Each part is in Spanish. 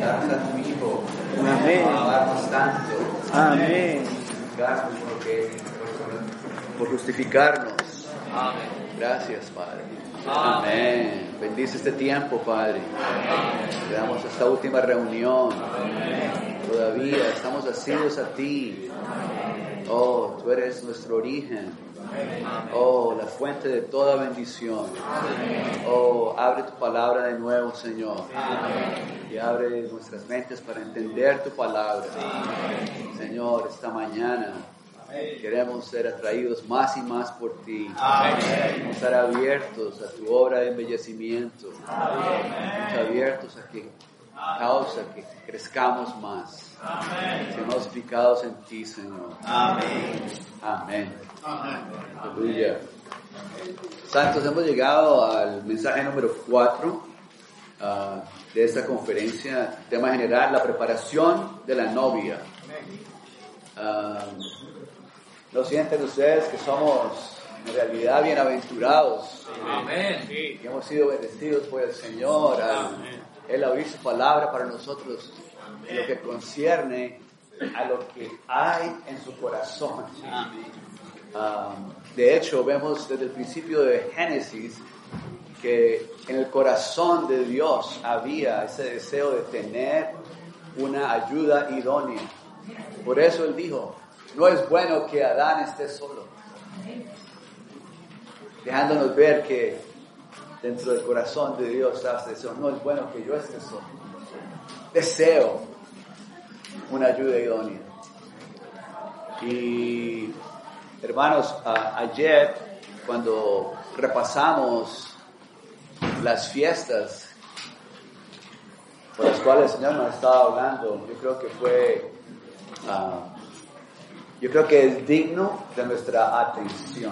Danos a tu Hijo. Amén. Amarnos tanto. Amén. Gracias por justificarnos. Amén. Gracias, Padre. Amén. Bendice este tiempo, Padre. Te damos esta última reunión. Todavía estamos asidos a ti. Oh, tú eres nuestro origen. Oh, la fuente de toda bendición. Oh, abre tu palabra de nuevo, Señor. Y abre nuestras mentes para entender tu palabra. Señor, esta mañana queremos ser atraídos más y más por ti. Queremos estar abiertos a tu obra de embellecimiento. Abiertos a que causa que crezcamos más. Seamos edificados en ti, Señor. Amén. Aleluya. Santos, hemos llegado al mensaje número 4 de esta conferencia. Tema general: la preparación de la novia. ¿No sienten ustedes que somos en realidad bienaventurados? Amén. Que hemos sido bendecidos por el Señor. Él ha abierto su palabra para nosotros en lo que concierne a lo que hay en su corazón. De hecho, vemos desde el principio de Génesis que en el corazón de Dios había ese deseo de tener una ayuda idónea. Por eso Él dijo: no es bueno que Adán esté solo. Dejándonos ver que dentro del corazón de Dios está ese deseo: no es bueno que yo esté solo. Deseo una ayuda idónea. Y hermanos, ayer cuando repasamos las fiestas por las cuales el Señor nos estaba hablando, yo creo que es digno de nuestra atención,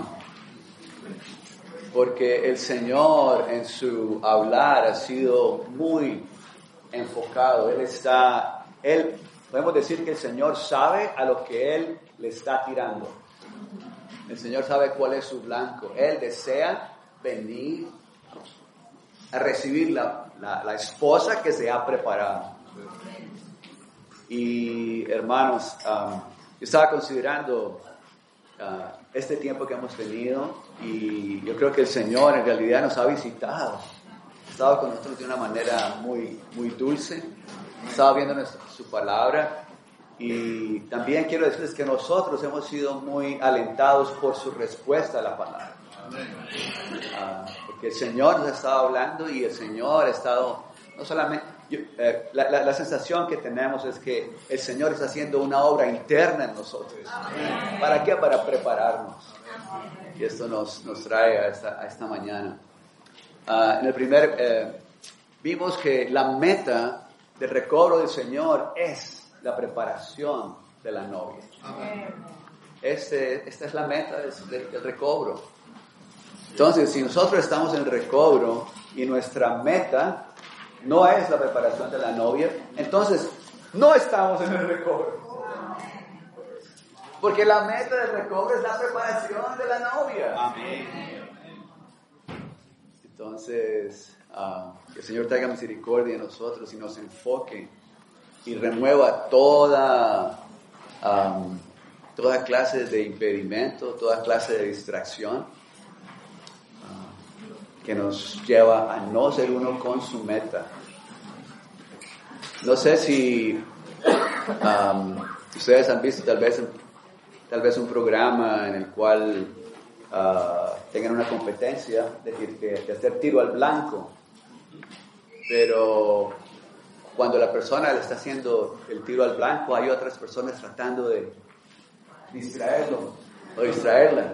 porque el Señor en su hablar ha sido muy enfocado. Podemos decir que el Señor sabe a lo que Él le está tirando. El Señor sabe cuál es su blanco. Él desea venir a recibir la esposa que se ha preparado. Y hermanos, yo estaba considerando este tiempo que hemos tenido, y yo creo que el Señor en realidad nos ha visitado. Ha estado con nosotros de una manera muy, muy dulce. Estaba viendo su palabra, y también quiero decirles que nosotros hemos sido muy alentados por su respuesta a la palabra. Porque el Señor nos ha estado hablando, y el Señor ha estado, no solamente, la sensación que tenemos es que el Señor está haciendo una obra interna en nosotros. ¿Para qué? Para prepararnos. Y esto nos trae a esta mañana. En el primer, vimos que la meta del recobro del Señor es la preparación de la novia. Esta es la meta del recobro. Entonces, si nosotros estamos en el recobro y nuestra meta no es la preparación de la novia, entonces no estamos en el recobro. Porque la meta del recobro es la preparación de la novia. Amén. Entonces, que el Señor tenga misericordia de nosotros y nos enfoque y remueva toda clase de impedimento, toda clase de distracción que nos lleva a no ser uno con su meta. No sé si ustedes han visto tal vez un programa en el cual tengan una competencia de hacer tiro al blanco, pero cuando la persona le está haciendo el tiro al blanco, hay otras personas tratando de distraerlo o distraerla.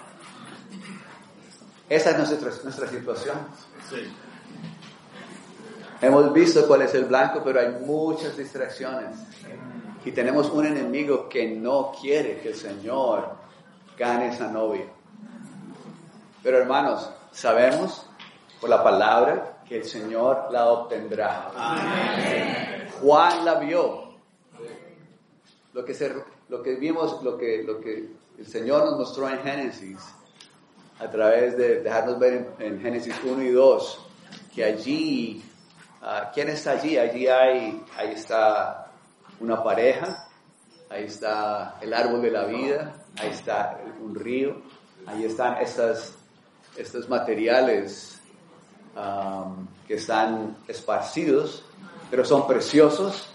Esa es nuestra situación. Sí. Hemos visto cuál es el blanco, pero hay muchas distracciones. Y tenemos un enemigo que no quiere que el Señor gane esa novia. Pero hermanos, sabemos por la palabra que el Señor la obtendrá. Amén. Juan la vio. Lo que vimos, lo que el Señor nos mostró en Génesis, a través de dejarnos ver en Génesis 1 y 2, que allí ¿Quién está allí? Ahí está una pareja, ahí está el árbol de la vida, ahí está un río, ahí están estos materiales que están esparcidos, pero son preciosos.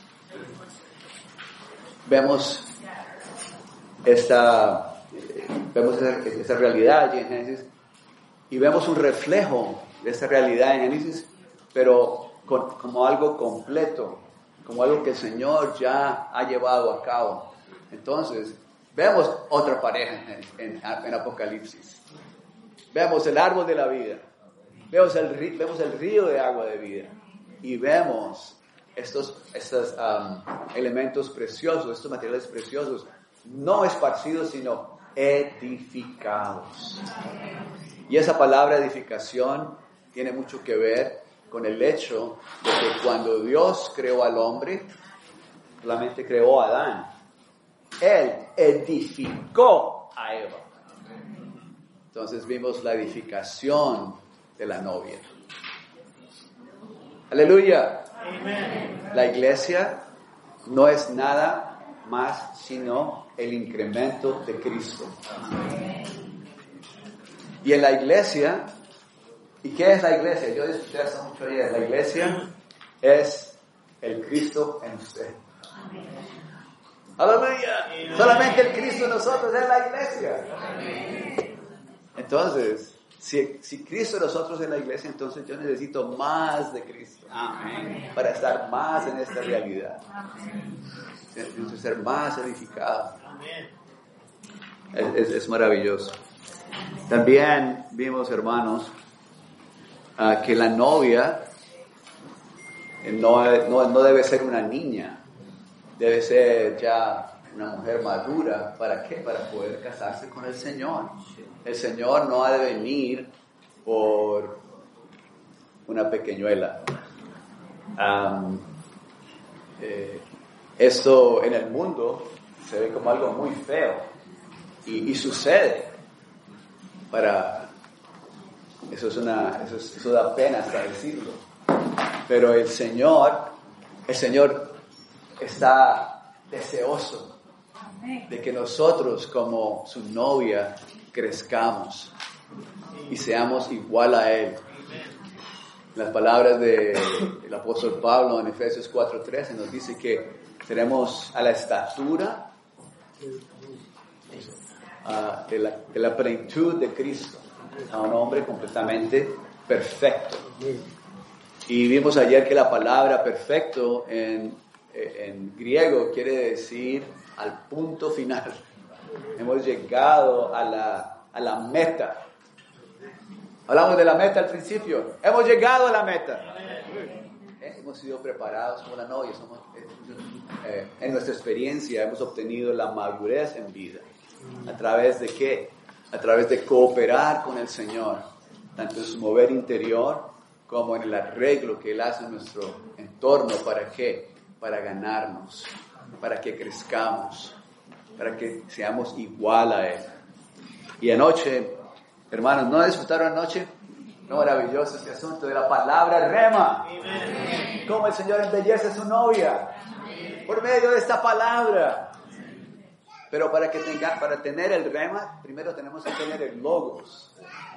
Vemos esa realidad allí en Génesis y vemos un reflejo de esa realidad en Génesis, pero como algo completo, como algo que el Señor ya ha llevado a cabo. Entonces, vemos otra pareja en Apocalipsis. Vemos el árbol de la vida, vemos el río de agua de vida y vemos estos elementos preciosos, estos materiales preciosos, no esparcidos, sino edificados. Y esa palabra edificación tiene mucho que ver con el hecho de que cuando Dios creó al hombre, solamente creó a Adán. Él edificó a Eva. Entonces vimos la edificación de la novia. Aleluya. La iglesia no es nada más sino el incremento de Cristo. Y en la iglesia, ¿y qué es la iglesia? Yo discuté hace mucho ayer. La iglesia es el Cristo en usted. Aleluya. Solamente el Cristo en nosotros es la iglesia. Entonces, si Cristo en nosotros es la iglesia, entonces yo necesito más de Cristo. Amén. Para estar más en esta realidad. Necesito ser más edificado. Es maravilloso. También vimos, hermanos, que la novia no debe ser una niña, debe ser ya una mujer madura. ¿Para qué? Para poder casarse con el Señor. El Señor no ha de venir por una pequeñuela. Esto en el mundo se ve como algo muy feo y sucede. Eso da pena hasta decirlo. Pero el Señor está deseoso de que nosotros como su novia crezcamos y seamos igual a Él. Las palabras del apóstol Pablo en Efesios 4:13 nos dice que seremos a la estatura de la plenitud de Cristo, a un hombre completamente perfecto. Y vimos ayer que la palabra perfecto en griego quiere decir al punto final. Hemos llegado a la meta. Hablamos de la meta al principio. Hemos llegado a la meta. Hemos sido preparados como la novia. En nuestra experiencia hemos obtenido la madurez en vida. ¿A través de qué? A través de cooperar con el Señor, tanto en su mover interior como en el arreglo que Él hace en nuestro entorno. ¿Para qué? Para ganarnos, para que crezcamos, para que seamos igual a Él. Y anoche, hermanos, ¿no disfrutaron anoche? No, maravilloso este asunto de la palabra rema. Cómo el Señor embellece a su novia por medio de esta palabra. Pero para tener el rema, primero tenemos que tener el logos.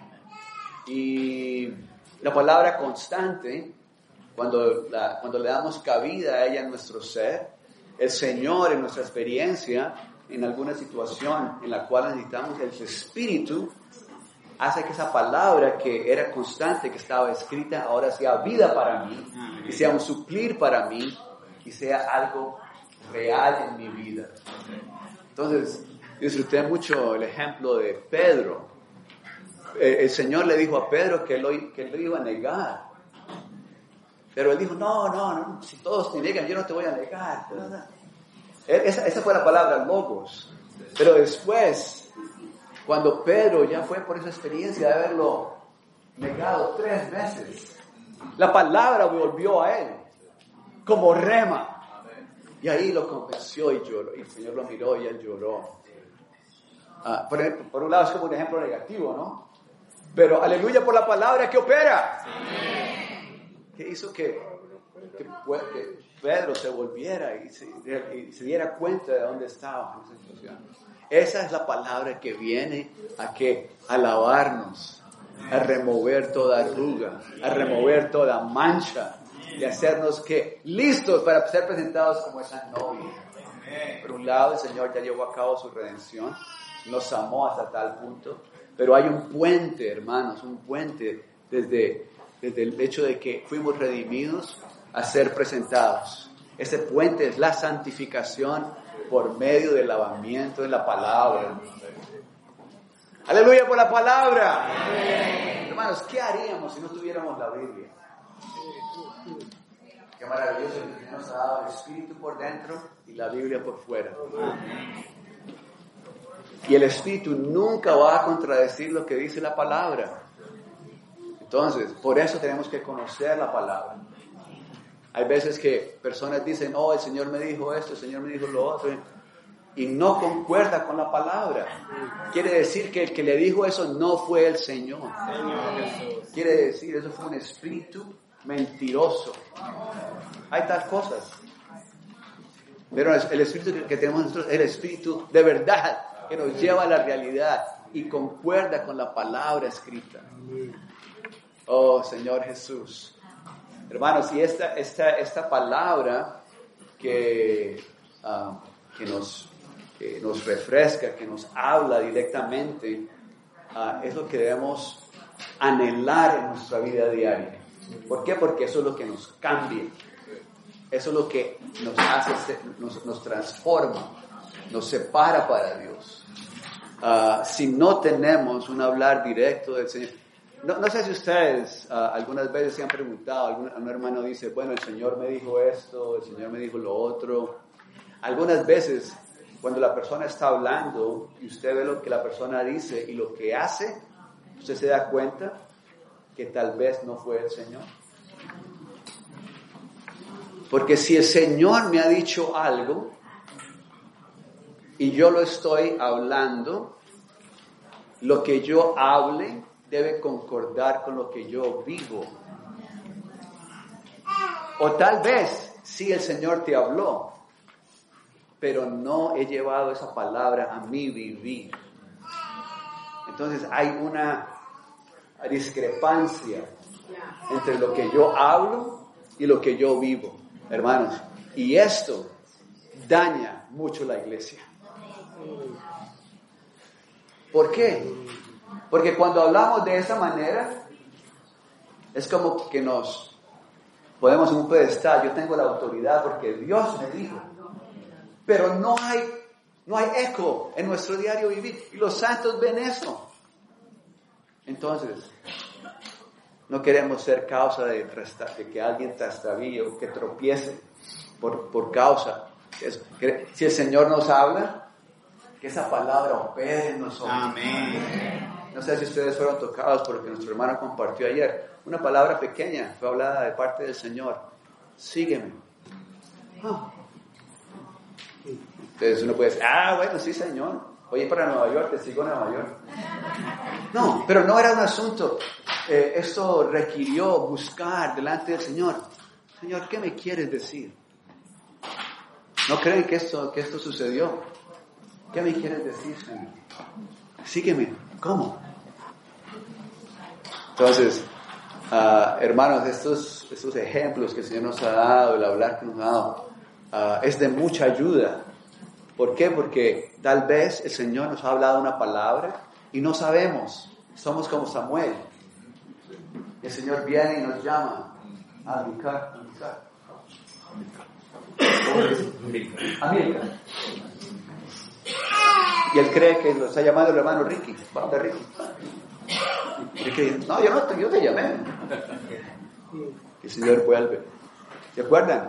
Y la palabra constante, cuando le damos cabida a ella en nuestro ser, el Señor en nuestra experiencia, en alguna situación en la cual necesitamos el Espíritu, hace que esa palabra que era constante, que estaba escrita, ahora sea vida para mí, y sea un suplir para mí, y sea algo real en mi vida. Entonces, disfruté mucho el ejemplo de Pedro. El Señor le dijo a Pedro que lo iba a negar. Pero él dijo, no, si todos te niegan, yo no te voy a negar. Esa fue la palabra logos. Pero después, cuando Pedro ya fue por esa experiencia de haberlo negado 3 veces, la palabra volvió a él como rema. Y ahí lo convenció y lloró. Y el Señor lo miró y él lloró. Por un lado es como un ejemplo negativo, ¿no? Pero aleluya por la palabra que opera. ¿Qué hizo que que Pedro se volviera y se diera cuenta de dónde estaba en esa situación. Esa es la palabra que viene a lavarnos, a remover toda arruga, a remover toda mancha y hacernos listos para ser presentados como esa novia. Por un lado, el Señor ya llevó a cabo su redención, nos amó hasta tal punto, pero hay un puente, hermanos, un puente desde el hecho de que fuimos redimidos a ser presentados. Ese puente es la santificación por medio del lavamiento de la palabra. Aleluya por la palabra. Hermanos, ¿qué haríamos si no tuviéramos la Biblia? Qué maravilloso que Dios nos ha dado el Espíritu por dentro y la Biblia por fuera. Y el Espíritu nunca va a contradecir lo que dice la palabra. Entonces, por eso tenemos que conocer la palabra. Hay veces que personas dicen, oh, el Señor me dijo esto, el Señor me dijo lo otro, y no concuerda con la palabra. Quiere decir que el que le dijo eso no fue el Señor. Quiere decir, eso fue un espíritu mentiroso. Hay tal cosas. Pero el espíritu que tenemos nosotros es el espíritu de verdad, que nos lleva a la realidad y concuerda con la palabra escrita. Oh, Señor Jesús. Hermanos, y esta palabra que nos refresca, que nos habla directamente, es lo que debemos anhelar en nuestra vida diaria. ¿Por qué? Porque eso es lo que nos cambia. Eso es lo que nos hace, nos transforma, nos separa para Dios. Si no tenemos un hablar directo del Señor. No sé si ustedes algunas veces se han preguntado, algún hermano dice, bueno, el Señor me dijo esto, el Señor me dijo lo otro. Algunas veces, cuando la persona está hablando y usted ve lo que la persona dice y lo que hace, usted se da cuenta que tal vez no fue el Señor. Porque si el Señor me ha dicho algo y yo lo estoy hablando, lo que yo hable debe concordar con lo que yo vivo. O tal vez sí el Señor te habló, pero no he llevado esa palabra a mi vivir. Entonces hay una discrepancia entre lo que yo hablo y lo que yo vivo, hermanos. Y esto daña mucho la iglesia. ¿Por qué? Porque cuando hablamos de esa manera, es como que nos ponemos en un pedestal. Yo tengo la autoridad porque Dios me dijo. Pero no hay eco en nuestro diario vivir. Y los santos ven eso. Entonces, no queremos ser causa de que alguien trastavíe o que tropiece por causa. Si el Señor nos habla, que esa palabra opere en nosotros. Amén. No sé si ustedes fueron tocados por lo que nuestro hermano compartió ayer. Una palabra pequeña fue hablada de parte del Señor. Sígueme. Entonces uno puede decir, bueno, sí, Señor. Voy a ir para Nueva York, te sigo a Nueva York. No, pero no era un asunto. Esto requirió buscar delante del Señor. Señor, ¿qué me quieres decir? ¿No creen que esto sucedió? ¿Qué me quieres decir, Señor? Sígueme. ¿Cómo? Entonces, hermanos, estos ejemplos que el Señor nos ha dado, el hablar que nos ha dado, es de mucha ayuda. ¿Por qué? Porque tal vez el Señor nos ha hablado una palabra y no sabemos. Somos como Samuel. El Señor viene y nos llama a Amilcar. Y él cree que lo está llamando el hermano Ricky. ¿Para dónde Ricky? Ricky dice, no, yo te llamé. Y el Señor vuelve. ¿Se acuerdan?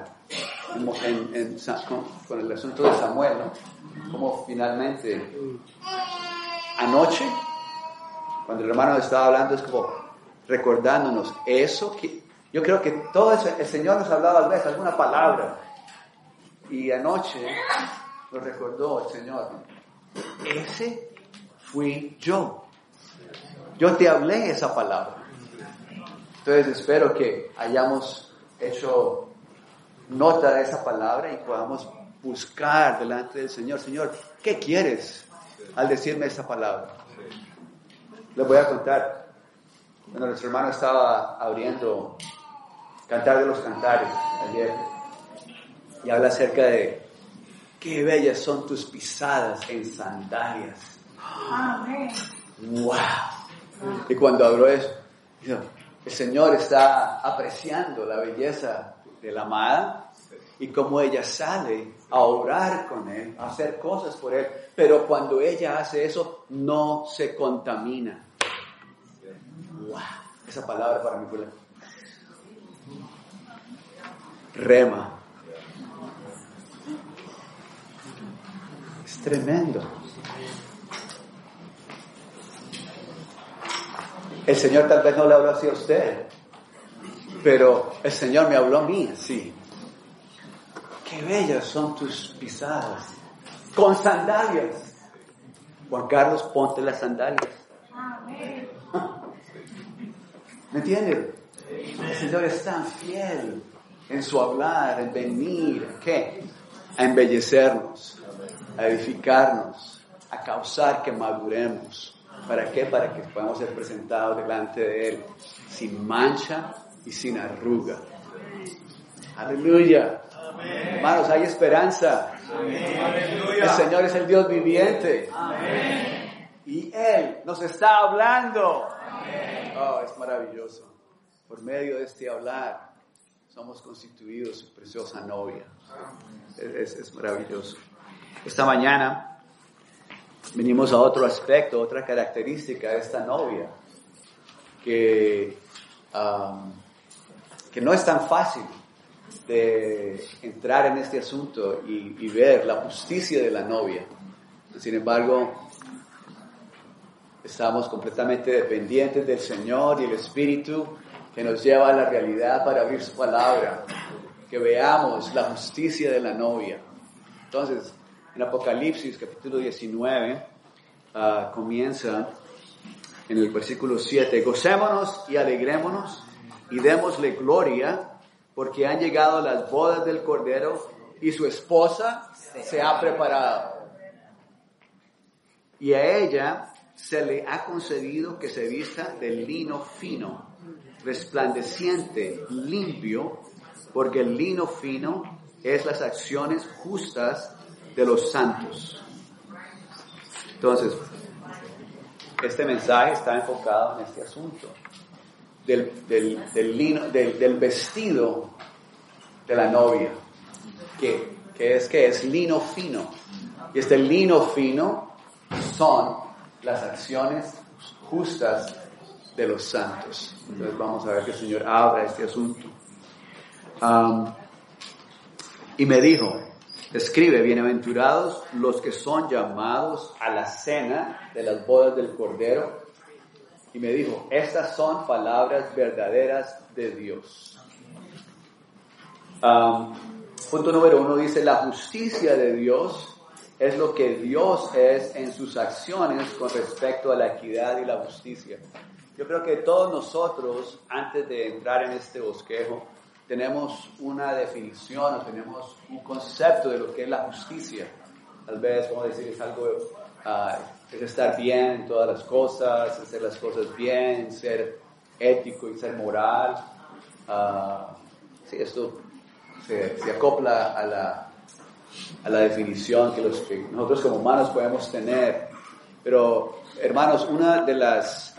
Con el asunto de Samuel, ¿no? Como finalmente anoche, cuando el hermano estaba hablando, es como recordándonos eso que yo creo que todo eso, el Señor nos hablaba a veces alguna palabra y anoche nos recordó el Señor. Ese fui yo. Yo te hablé esa palabra. Entonces espero que hayamos hecho nota de esa palabra y podamos buscar delante del Señor. Señor, ¿qué quieres al decirme esa palabra? Les voy a contar. Cuando nuestro hermano estaba abriendo Cantar de los Cantares ayer, y habla acerca de qué bellas son tus pisadas en sandalias. Amén. ¡Wow! Y cuando habló eso, el Señor está apreciando la belleza de la amada y cómo ella sale a orar con Él, a hacer cosas por Él. Pero cuando ella hace eso, no se contamina. ¡Wow! Esa palabra para mí fue rema. Es tremendo. El Señor tal vez no le habló así a usted, pero el Señor me habló a mí así. Qué bellas son tus pisadas, con sandalias. Juan Carlos, ponte las sandalias. Amén. ¿Me entiendes? El Señor es tan fiel en su hablar, en venir, ¿qué? A embellecernos, a edificarnos, a causar que maduremos. ¿Para qué? Para que podamos ser presentados delante de Él sin mancha y sin arruga. Aleluya. Amén. Hermanos, hay esperanza. Amén. El Señor es el Dios viviente. Amén. Y Él nos está hablando. Amén. Oh, es maravilloso. Por medio de este hablar, somos constituidos su preciosa novia. Es maravilloso. Esta mañana venimos a otro aspecto, otra característica de esta novia, que no es tan fácil de entrar en este asunto y ver la justicia de la novia. Sin embargo, estamos completamente dependientes del Señor y el Espíritu que nos lleva a la realidad para abrir su palabra, que veamos la justicia de la novia. Entonces, en Apocalipsis capítulo 19 comienza en el versículo 7: gocémonos y alegrémonos y démosle gloria, porque han llegado las bodas del Cordero y su esposa se ha preparado. Y a ella se le ha concedido que se vista de lino fino, resplandeciente, limpio, porque el lino fino es las acciones justas de los santos. Entonces, este mensaje está enfocado en este asunto del lino, del vestido de la novia, que es lino fino. Y este lino fino son las acciones justas de los santos. Entonces vamos a ver que el Señor abra este asunto. Y me dijo: escribe, bienaventurados los que son llamados a la cena de las bodas del Cordero. Y me dijo: estas son palabras verdaderas de Dios. Punto número 1 dice: la justicia de Dios es lo que Dios es en sus acciones con respecto a la equidad y la justicia. Yo creo que todos nosotros, antes de entrar en este bosquejo, tenemos una definición o tenemos un concepto de lo que es la justicia. Tal vez, vamos a decir, es algo, es estar bien en todas las cosas, hacer las cosas bien, ser ético y ser moral. Sí, esto se acopla a la definición que nosotros como humanos podemos tener. Pero, hermanos, una de las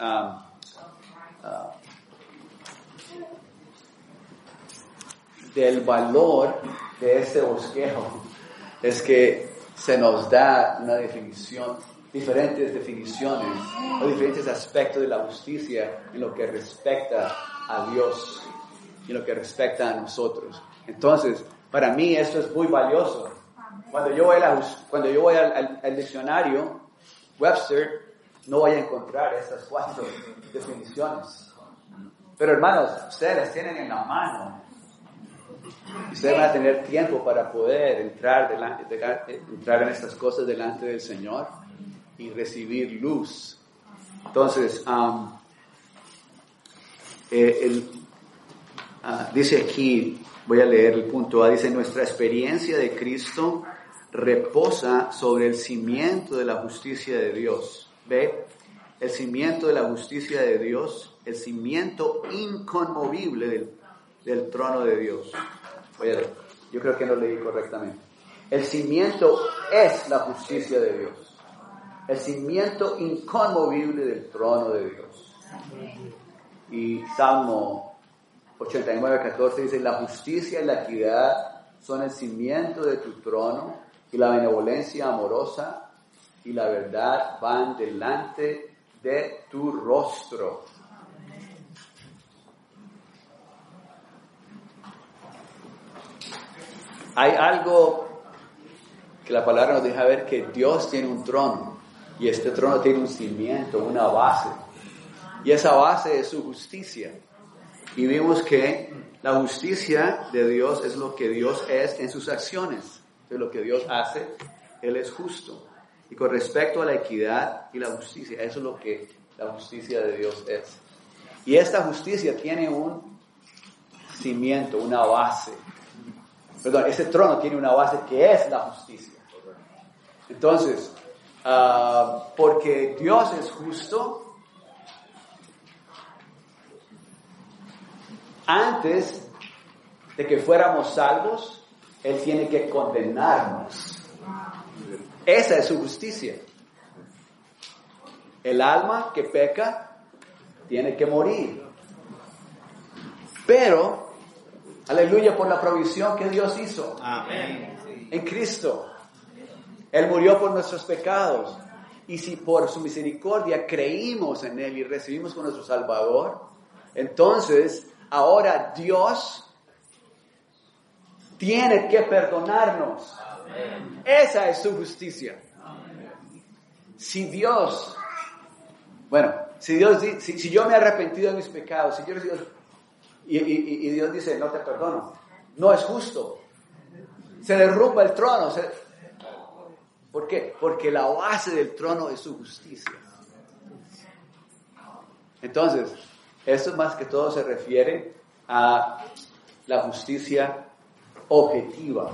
del valor de este bosquejo es que se nos da una definición, diferentes definiciones o diferentes aspectos de la justicia en lo que respecta a Dios y en lo que respecta a nosotros. Entonces, para mí esto es muy valioso. Cuando yo voy al diccionario Webster, no voy a encontrar estas 4 definiciones. Pero hermanos, ustedes las tienen en la mano. Ustedes van a tener tiempo para poder entrar en estas cosas delante del Señor y recibir luz. Entonces, dice aquí, Voy a leer el punto A. Dice, nuestra experiencia de Cristo reposa sobre el cimiento de la justicia de Dios. ¿Ve? El cimiento de la justicia de Dios, el cimiento inconmovible del trono de Dios. Voy a leer. Yo creo que no leí correctamente. El cimiento es la justicia de Dios. El cimiento inconmovible del trono de Dios. Y Salmo 89:14 dice, la justicia y la equidad son el cimiento de tu trono, y la benevolencia amorosa y la verdad van delante de tu rostro. Hay algo que la palabra nos deja ver, que Dios tiene un trono, y este trono tiene un cimiento, una base, y esa base es su justicia. Y vimos que la justicia de Dios es lo que Dios es en sus acciones. Entonces, lo que Dios hace, Él es justo. Y con respecto a la equidad y la justicia, eso es lo que la justicia de Dios es. Y esta justicia tiene un cimiento, una base. Perdón, ese trono tiene una base que es la justicia. Entonces, porque Dios es justo, antes de que fuéramos salvos, Él tiene que condenarnos. Esa es su justicia. El alma que peca tiene que morir. Pero, aleluya, por la provisión que Dios hizo. Amén. En Cristo. Él murió por nuestros pecados. Y si por su misericordia creímos en Él y recibimos como nuestro Salvador, entonces ahora Dios tiene que perdonarnos. Amén. Esa es su justicia. Amén. Si Dios si yo me he arrepentido de mis pecados, si Dios, y Dios dice, no te perdono, no es justo. Se derrumba el trono. ¿Por qué? Porque la base del trono es su justicia. Entonces, esto más que todo se refiere a la justicia objetiva,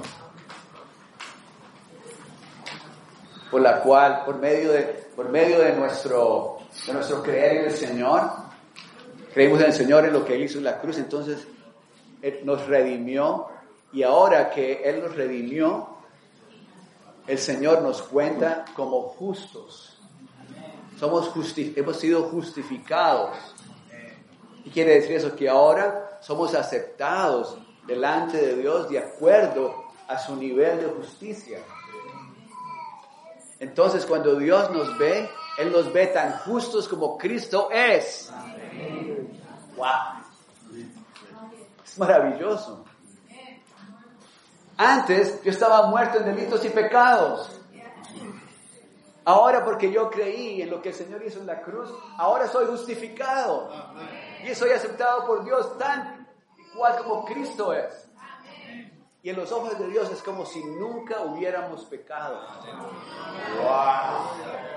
por la cual, por medio de nuestro creer en el Señor, creímos en el Señor, en lo que Él hizo en la cruz, entonces Él nos redimió, y ahora que Él nos redimió, el Señor nos cuenta como justos. Hemos sido justificados. ¿Qué quiere decir eso? Que ahora somos aceptados delante de Dios de acuerdo a su nivel de justicia. Entonces, cuando Dios nos ve, Él nos ve tan justos como Cristo es. ¡Wow! Es maravilloso. Antes yo estaba muerto en delitos y pecados. Ahora, porque yo creí en lo que el Señor hizo en la cruz, ahora soy justificado. Y soy aceptado por Dios tan igual como Cristo es. Y en los ojos de Dios es como si nunca hubiéramos pecado. ¡Wow!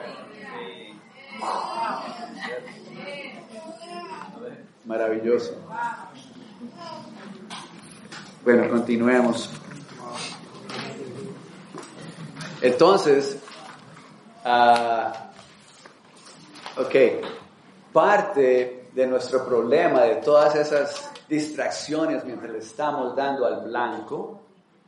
Maravilloso. Bueno, continuemos. Entonces, parte de nuestro problema, de todas esas distracciones mientras le estamos dando al blanco,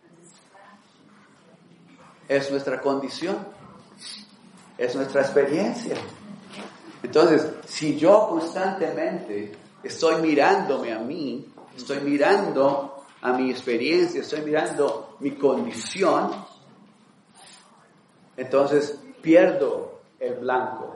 es nuestra condición, es nuestra experiencia. Entonces, si yo constantemente estoy mirándome a mí, estoy mirando a mi experiencia, estoy mirando mi condición, entonces pierdo el blanco.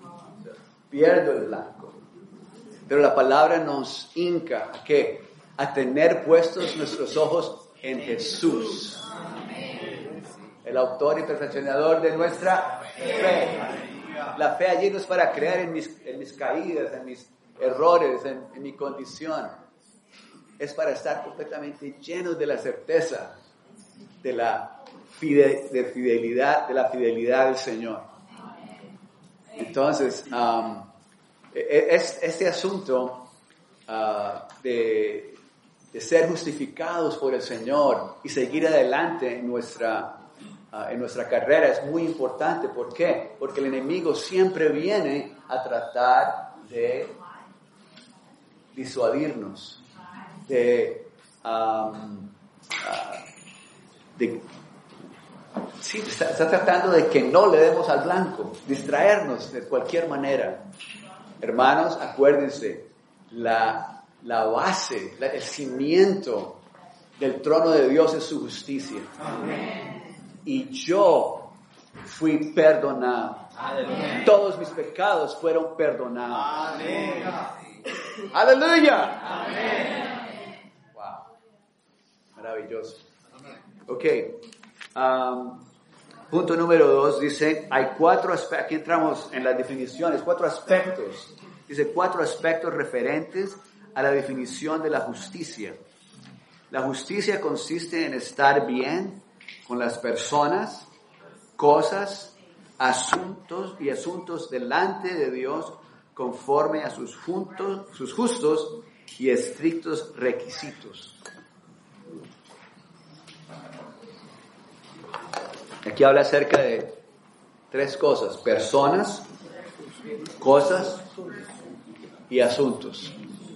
Pero la palabra nos hinca ¿a qué? A tener puestos nuestros ojos en Jesús, el autor y perfeccionador de nuestra fe. La fe allí no es para creer en mis caídas, en mis errores, en mi condición. Es para estar completamente llenos de la certeza de la fidelidad del Señor. Entonces, este asunto de ser justificados por el Señor y seguir adelante en nuestra carrera es muy importante. ¿Por qué? Porque el enemigo siempre viene a tratar de disuadirnos, está tratando de que no le demos al blanco, distraernos de cualquier manera. Hermanos, acuérdense, la base, el cimiento del trono de Dios es su justicia. Amén. Y yo fui perdonado. Amén. Todos mis pecados fueron perdonados. Amén. Aleluya. Amén. Wow. Maravilloso. Ok. Punto número 2 dice, hay 4 aspectos, aquí entramos en las definiciones, 4 aspectos. Dice 4 aspectos referentes a la definición de la justicia. La justicia consiste en estar bien con las personas, cosas, asuntos delante de Dios conforme a sus justos y estrictos requisitos. Aquí habla acerca de 3 cosas: personas, cosas y asuntos.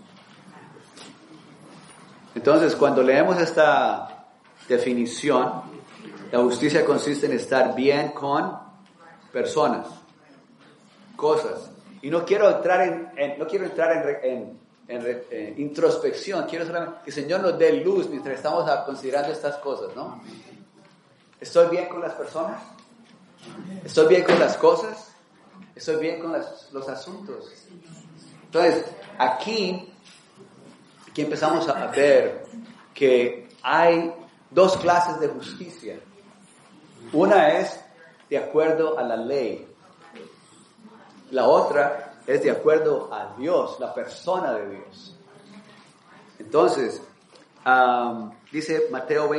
Entonces, cuando leemos esta definición, la justicia consiste en estar bien con personas, cosas. Y no quiero entrar en introspección, quiero solamente que el Señor nos dé luz mientras estamos considerando estas cosas, ¿no? ¿Estoy bien con las personas? ¿Estoy bien con las cosas? ¿Estoy bien con los asuntos? Entonces, aquí empezamos a ver que hay 2 clases de justicia. Una es de acuerdo a la ley. La otra es de acuerdo a Dios, la persona de Dios. Entonces, dice Mateo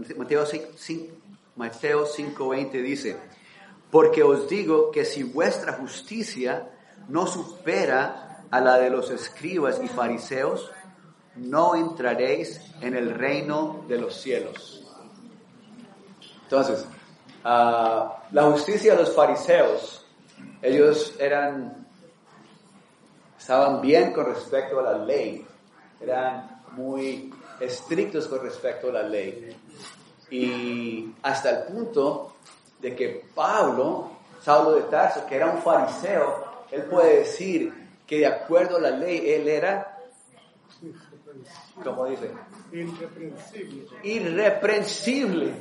5:20 dice, porque os digo que si vuestra justicia no supera a la de los escribas y fariseos, no entraréis en el reino de los cielos. Entonces, la justicia de los fariseos, ellos estaban bien con respecto a la ley, eran muy estrictos con respecto a la ley. Y hasta el punto de que Saulo de Tarso, que era un fariseo, él puede decir que de acuerdo a la ley, él era, ¿cómo dice? Irreprensible.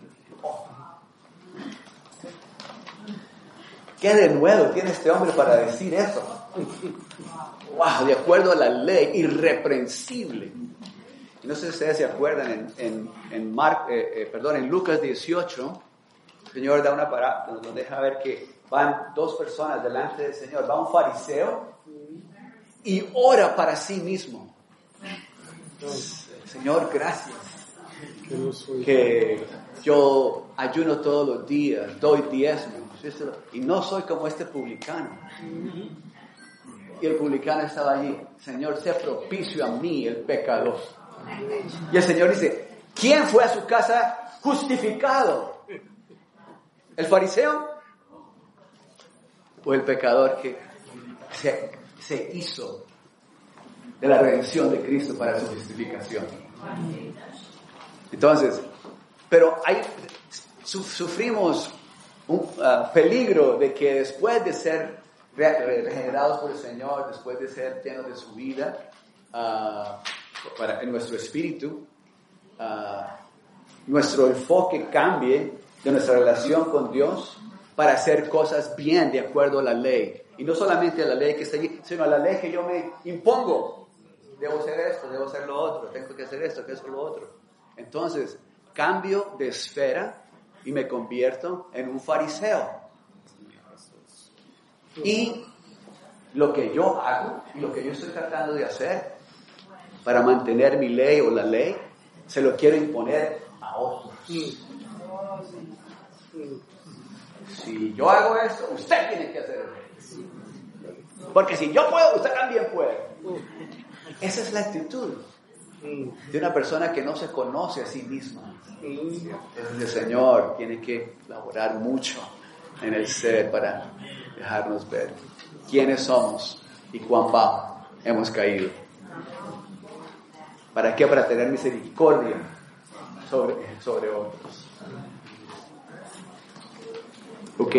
¿Qué de nuevo tiene este hombre para decir eso? Wow, de acuerdo a la ley, irreprensible. No sé si ustedes se acuerdan, en Lucas 18, el Señor da una parábola, nos deja ver que van 2 personas delante del Señor. Va un fariseo y ora para sí mismo. Señor, gracias que yo ayuno todos los días, doy diezmos, y no soy como este publicano. Y el publicano estaba allí. Señor, sea propicio a mí, el pecador. Y el Señor dice, ¿quién fue a su casa justificado? ¿El fariseo? ¿O el pecador que se hizo de la redención de Cristo para su justificación? Entonces, pero sufrimos un peligro de que después de ser regenerados por el Señor, después de ser llenos de su vida, en nuestro espíritu, nuestro enfoque cambie de nuestra relación con Dios para hacer cosas bien de acuerdo a la ley. Y no solamente a la ley que está allí, sino a la ley que yo me impongo. Debo hacer esto, debo hacer lo otro, tengo que hacer esto, que hacer lo otro. Entonces, cambio de esfera y me convierto en un fariseo. Y lo que yo hago y lo que yo estoy tratando de hacer para mantener mi ley o la ley, se lo quiero imponer a otros. Si yo hago esto, usted tiene que hacer eso. Porque si yo puedo, usted también puede. Esa es la actitud. de una persona que no se conoce a sí misma. El Señor tiene que laborar mucho en el ser para dejarnos ver quiénes somos y cuán bajo hemos caído. ¿Para qué? Para tener misericordia sobre otros. Ok.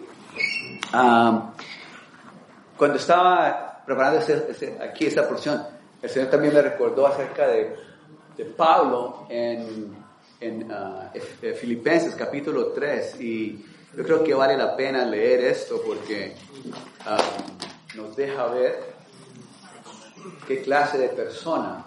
Cuando estaba preparando aquí esta porción, el Señor también me recordó acerca de Pablo en Filipenses capítulo 3, y yo creo que vale la pena leer esto porque nos deja ver qué clase de persona.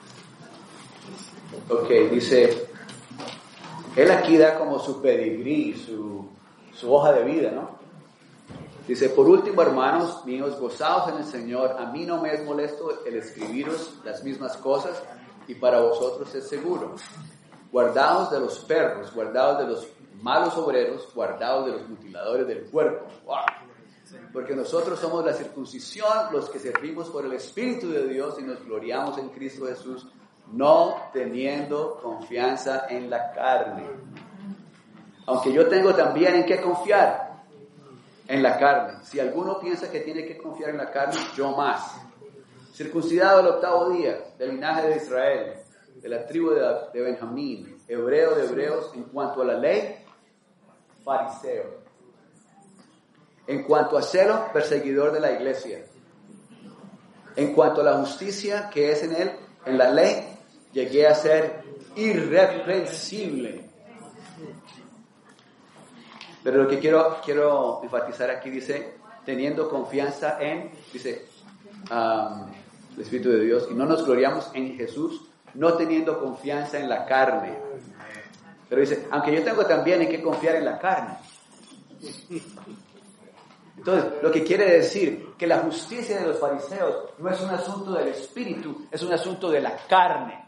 Ok, dice, él aquí da como su pedigrí, su hoja de vida, ¿no? Dice, por último, hermanos míos, gozaos en el Señor. A mí no me es molesto el escribiros las mismas cosas, y para vosotros es seguro. Guardaos de los perros, guardaos de los malos obreros, guardaos de los mutiladores del cuerpo. ¡Wow! Porque nosotros somos la circuncisión, los que servimos por el Espíritu de Dios y nos gloriamos en Cristo Jesús, no teniendo confianza en la carne. Aunque yo tengo también en qué confiar, en la carne. Si alguno piensa que tiene que confiar en la carne, yo más. Circuncidado el 8º día, del linaje de Israel, de la tribu de Benjamín, hebreo de hebreos, en cuanto a la ley, fariseo. En cuanto a celo, perseguidor de la iglesia. En cuanto a la justicia que es en él, en la ley, llegué a ser irreprensible. Pero lo que quiero enfatizar aquí dice, teniendo confianza en, dice, el Espíritu de Dios, y no nos gloriamos en Jesús, no teniendo confianza en la carne. Pero dice, aunque yo tengo también en que confiar en la carne. Entonces, lo que quiere decir que la justicia de los fariseos no es un asunto del Espíritu, es un asunto de la carne.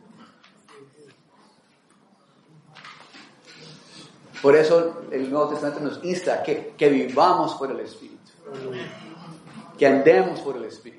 Por eso el Nuevo Testamento nos insta a que vivamos por el Espíritu, que andemos por el Espíritu.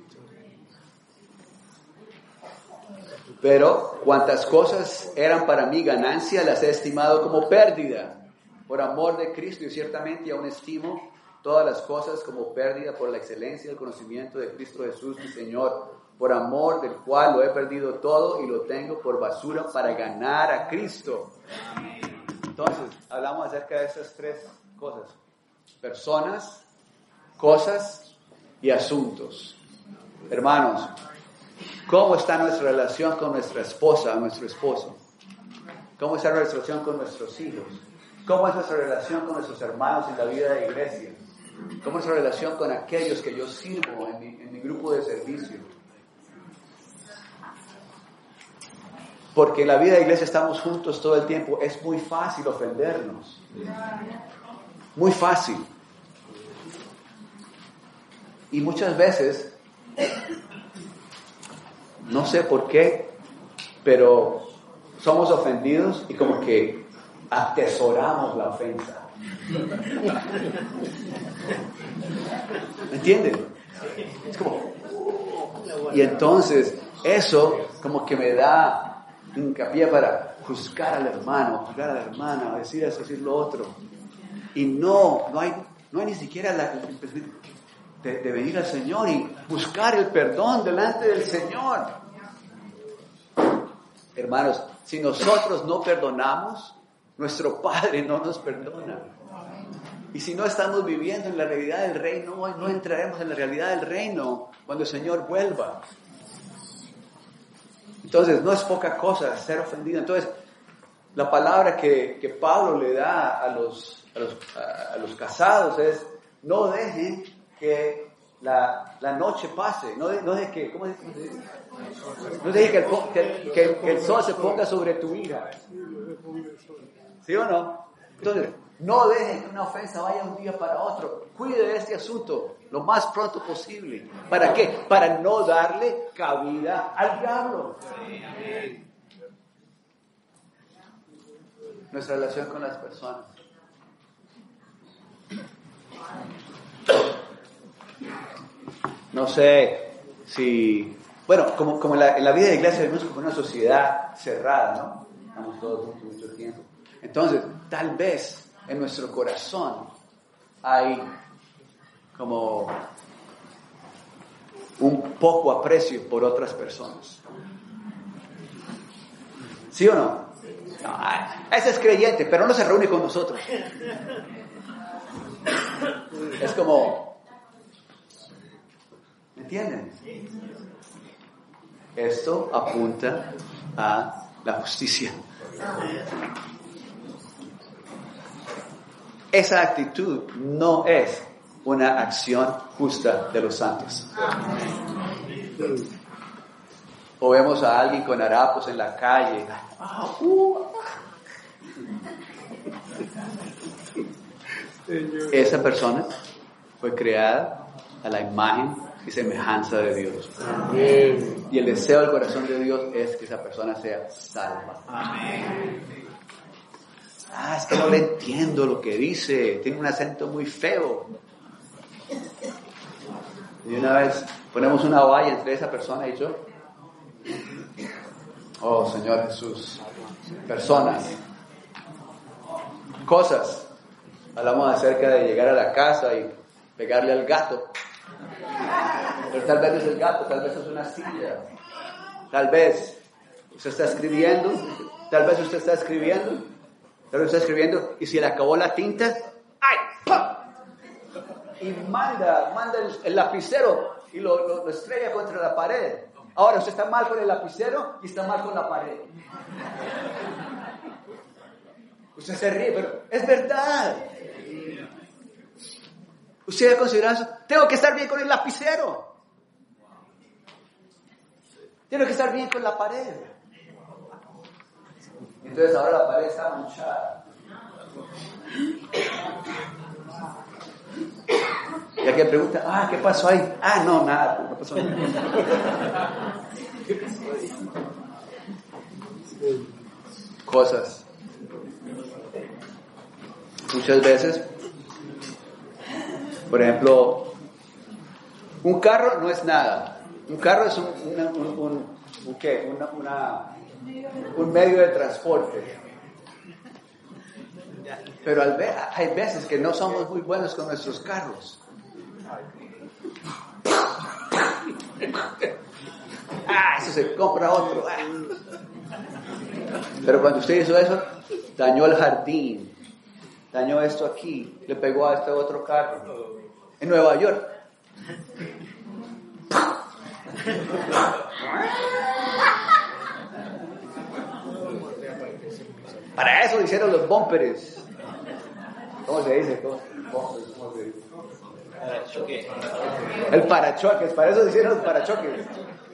Pero cuantas cosas eran para mí ganancia, las he estimado como pérdida por amor de Cristo, y ciertamente aún estimo todas las cosas como pérdida por la excelencia del conocimiento de Cristo Jesús, mi Señor, por amor del cual lo he perdido todo y lo tengo por basura para ganar a Cristo. Entonces, hablamos acerca de esas tres cosas: personas, cosas y asuntos. Hermanos, ¿cómo está nuestra relación con nuestra esposa, nuestro esposo? ¿Cómo está nuestra relación con nuestros hijos? ¿Cómo es nuestra relación con nuestros hermanos en la vida de iglesia? ¿Cómo es nuestra relación con aquellos que yo sirvo en mi grupo de servicio? Porque en la vida de iglesia estamos juntos todo el tiempo. Es muy fácil ofendernos. Muy fácil. Y muchas veces, no sé por qué, pero somos ofendidos y como que atesoramos la ofensa. ¿Me entienden? Es como... Y entonces, eso como que me da hincapié para juzgar al hermano, juzgar a la hermana, decir eso, decir lo otro. Y no hay ni siquiera de venir al Señor y buscar el perdón delante del Señor. Hermanos, si nosotros no perdonamos, nuestro Padre no nos perdona. Y si no estamos viviendo en la realidad del reino, no entraremos en la realidad del reino cuando el Señor vuelva. Entonces, no es poca cosa ser ofendido. Entonces, la palabra que Pablo le da a los casados es: no dejen que la noche pase, no dejen que, ¿cómo se dice? No dejen que el sol se ponga sobre tu ira. ¿Sí o no? Entonces, no dejen que una ofensa vaya un día para otro. Cuide de este asunto lo más pronto posible. ¿Para qué? Para no darle cabida al diablo. Nuestra relación con las personas. No sé si Bueno, como en la vida de iglesia vivimos como una sociedad cerrada, ¿no? Estamos todos juntos mucho tiempo. Entonces, tal vez en nuestro corazón hay como un poco aprecio por otras personas. ¿Sí o no? Ese es creyente, pero no se reúne con nosotros. Es como, ¿me entienden? Esto apunta a la justicia. Esa actitud no es una acción justa de los santos. O vemos a alguien con harapos en la calle. Esa persona fue creada a la imagen y semejanza de Dios. Amén. Y el deseo del corazón de Dios es que esa persona sea salva. Amén. Es que no le entiendo lo que dice, tiene un acento muy feo. Y una vez ponemos una valla entre esa persona y yo. Oh, Señor Jesús, personas, cosas. Hablamos acerca de llegar a la casa y pegarle al gato. Pero tal vez no es el gato, tal vez es una silla. Tal vez usted está escribiendo, y si le acabó la tinta, ¡ay! ¡Pum! Y manda el lapicero y lo estrella contra la pared. Ahora usted está mal con el lapicero y está mal con la pared. Usted se ríe, pero es verdad. Usted ha considerado eso. Tengo que estar bien con el lapicero. Tengo que estar bien con la pared. Entonces ahora la pared está manchada. Y alguien pregunta, ¿qué pasó ahí? No, nada, no pasó nada. Cosas. Muchas veces, por ejemplo, un carro no es nada. Un carro es un medio de transporte. Pero hay veces que no somos muy buenos con nuestros carros. Eso se compra otro. Pero cuando usted hizo eso, dañó el jardín, dañó esto aquí, le pegó a este otro carro. En Nueva York. Para eso hicieron los bumpers. ¿Cómo se dice? ¿Cómo se dice? Parachoques. El parachoques, para eso hicieron los parachoques.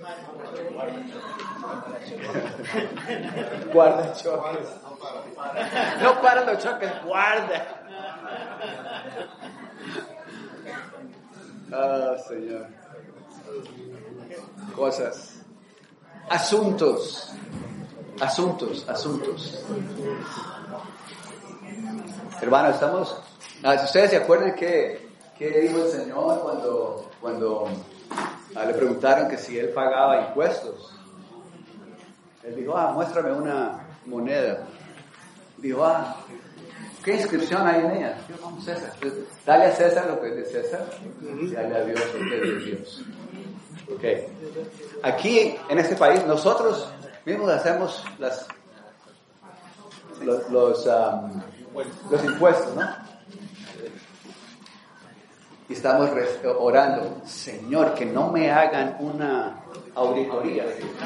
Guardachoques. No paran los choques, guarda. Señor. Cosas. Asuntos. Hermanos, estamos... si ustedes se acuerdan que dijo el Señor cuando le preguntaron que si él pagaba impuestos. Él dijo, muéstrame una moneda. Dijo, ¿qué inscripción hay en ella? Dijo, vamos, César. Dale a César lo que es de César y dale a Dios lo que es de Dios. Okay. Aquí, en este país, nosotros mismos hacemos los impuestos, ¿no? Y estamos orando, Señor, que no me hagan una auditoría.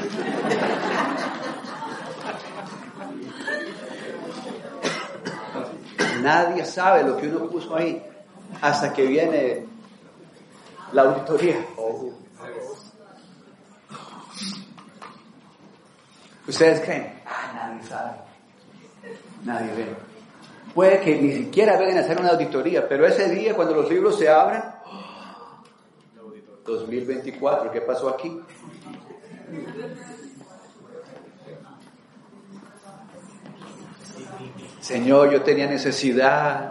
Nadie sabe lo que uno puso ahí hasta que viene la auditoría. ¿Ustedes creen? Nadie sabe. Nadie ve. Puede que ni siquiera vengan a hacer una auditoría, pero ese día cuando los libros se abran, 2024, ¿qué pasó aquí? Señor, yo tenía necesidad.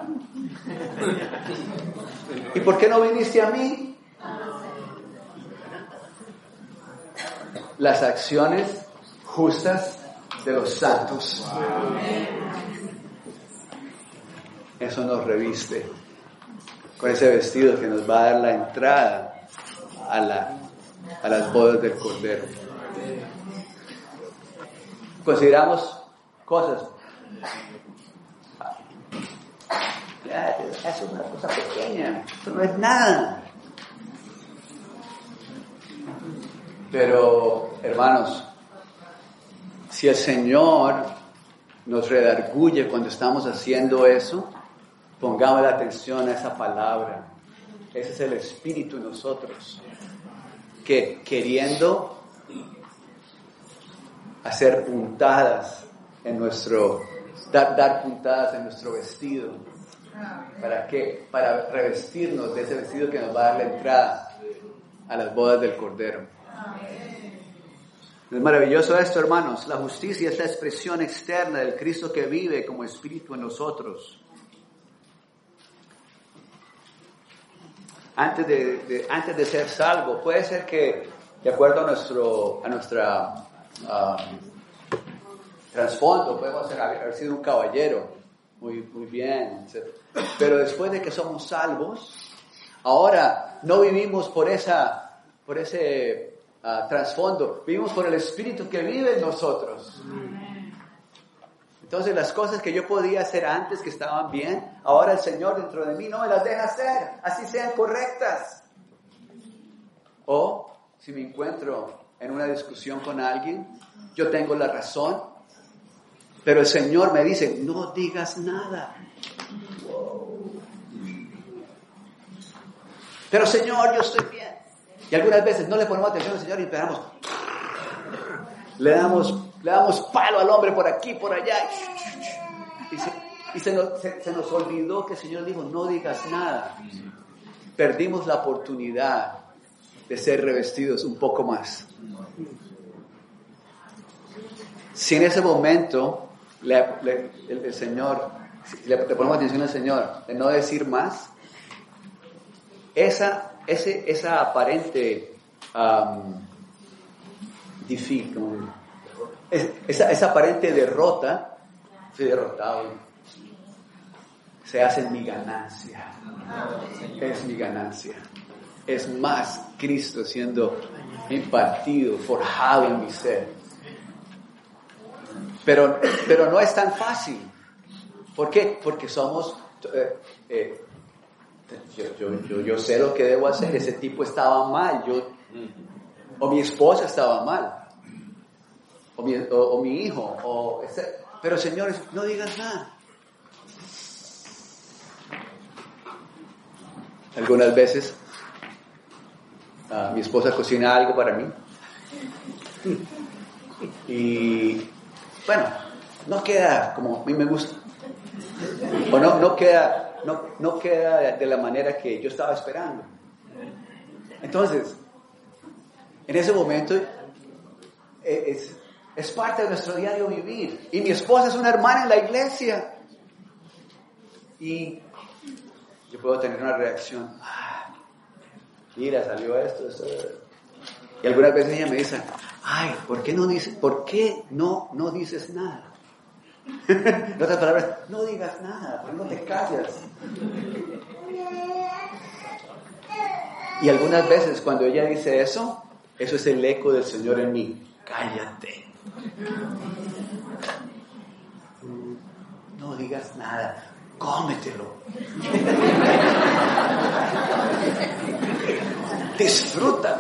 ¿Y por qué no viniste a mí? las acciones justas de los santos. Eso nos reviste con ese vestido que nos va a dar la entrada a las bodas del Cordero. Consideramos cosas. Eso es una cosa pequeña, eso no es nada. Pero, hermanos, si el Señor nos redarguye cuando estamos haciendo eso, pongamos la atención a esa palabra. Ese es el Espíritu en nosotros, que queriendo hacer puntadas en nuestro, dar puntadas en nuestro vestido. ¿Para qué? Para revestirnos de ese vestido que nos va a dar la entrada a las bodas del Cordero. Es maravilloso esto, hermanos. La justicia es la expresión externa del Cristo que vive como Espíritu en nosotros. Antes de ser salvo, puede ser que, de acuerdo a nuestra trasfondo, podemos haber sido un caballero, muy bien, etc. Pero después de que somos salvos, ahora no vivimos por ese trasfondo, vivimos por el Espíritu que vive en nosotros. Entonces las cosas que yo podía hacer antes que estaban bien, ahora el Señor dentro de mí no me las deja hacer, así sean correctas. O si me encuentro en una discusión con alguien, yo tengo la razón, pero el Señor me dice, no digas nada. Pero Señor, yo estoy bien. Y algunas veces no le ponemos atención al Señor y esperamos. Le damos palo al hombre por aquí, por allá. Y se nos olvidó que el Señor dijo, no digas nada. Perdimos la oportunidad de ser revestidos un poco más. Si en ese momento el Señor, si le ponemos atención al Señor, de no decir más, esa aparente esa aparente derrota, soy derrotado, se hace mi ganancia. Es mi ganancia. Es más Cristo siendo impartido, forjado en mi ser. Pero no es tan fácil. ¿Por qué? Porque somos... Yo sé lo que debo hacer. Ese tipo estaba mal. O mi esposa estaba mal. O mi hijo. Pero señores, no digas nada. Algunas veces mi esposa cocina algo para mí. Y bueno, no queda como a mí me gusta. O no queda de la manera que yo estaba esperando. Entonces, en ese momento es parte de nuestro diario vivir. Y mi esposa es una hermana en la iglesia. Y yo puedo tener una reacción. Mira, salió esto. Y algunas veces ella me dice, ay, ¿por qué no dices nada? En otras palabras, no digas nada, ¿por qué no te callas? Y algunas veces cuando ella dice eso es el eco del Señor en mí. Cállate. No digas nada, cómetelo. Disfruta.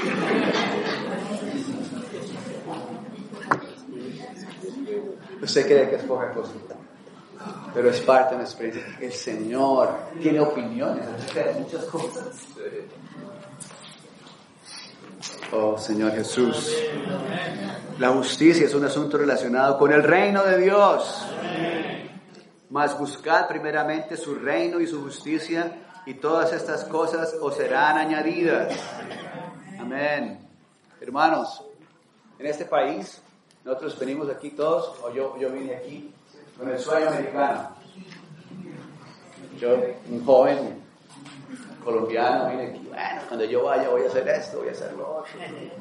Usted cree que es poca cosa, pero es parte de nuestra experiencia. El Señor tiene opiniones acerca de muchas cosas. Oh Señor Jesús, la justicia es un asunto relacionado con el reino de Dios. Mas buscad primeramente su reino y su justicia, y todas estas cosas os serán añadidas. Amén. Hermanos, en este país, nosotros venimos aquí todos, o yo vine aquí con el sueño americano. Yo, un joven colombiano, viene aquí, bueno, cuando yo vaya voy a hacer esto, voy a hacer lo otro.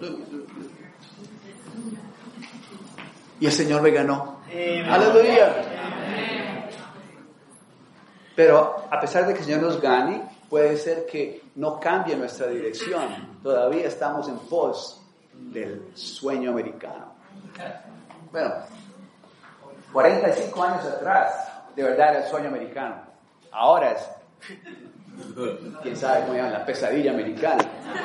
Y el Señor me ganó. ¡Aleluya! Pero a pesar de que el Señor nos gane, puede ser que no cambie nuestra dirección. Todavía estamos en pos del sueño americano. Bueno, 45 años atrás, de verdad era el sueño americano. Ahora es, quién sabe cómo llaman, la pesadilla americana.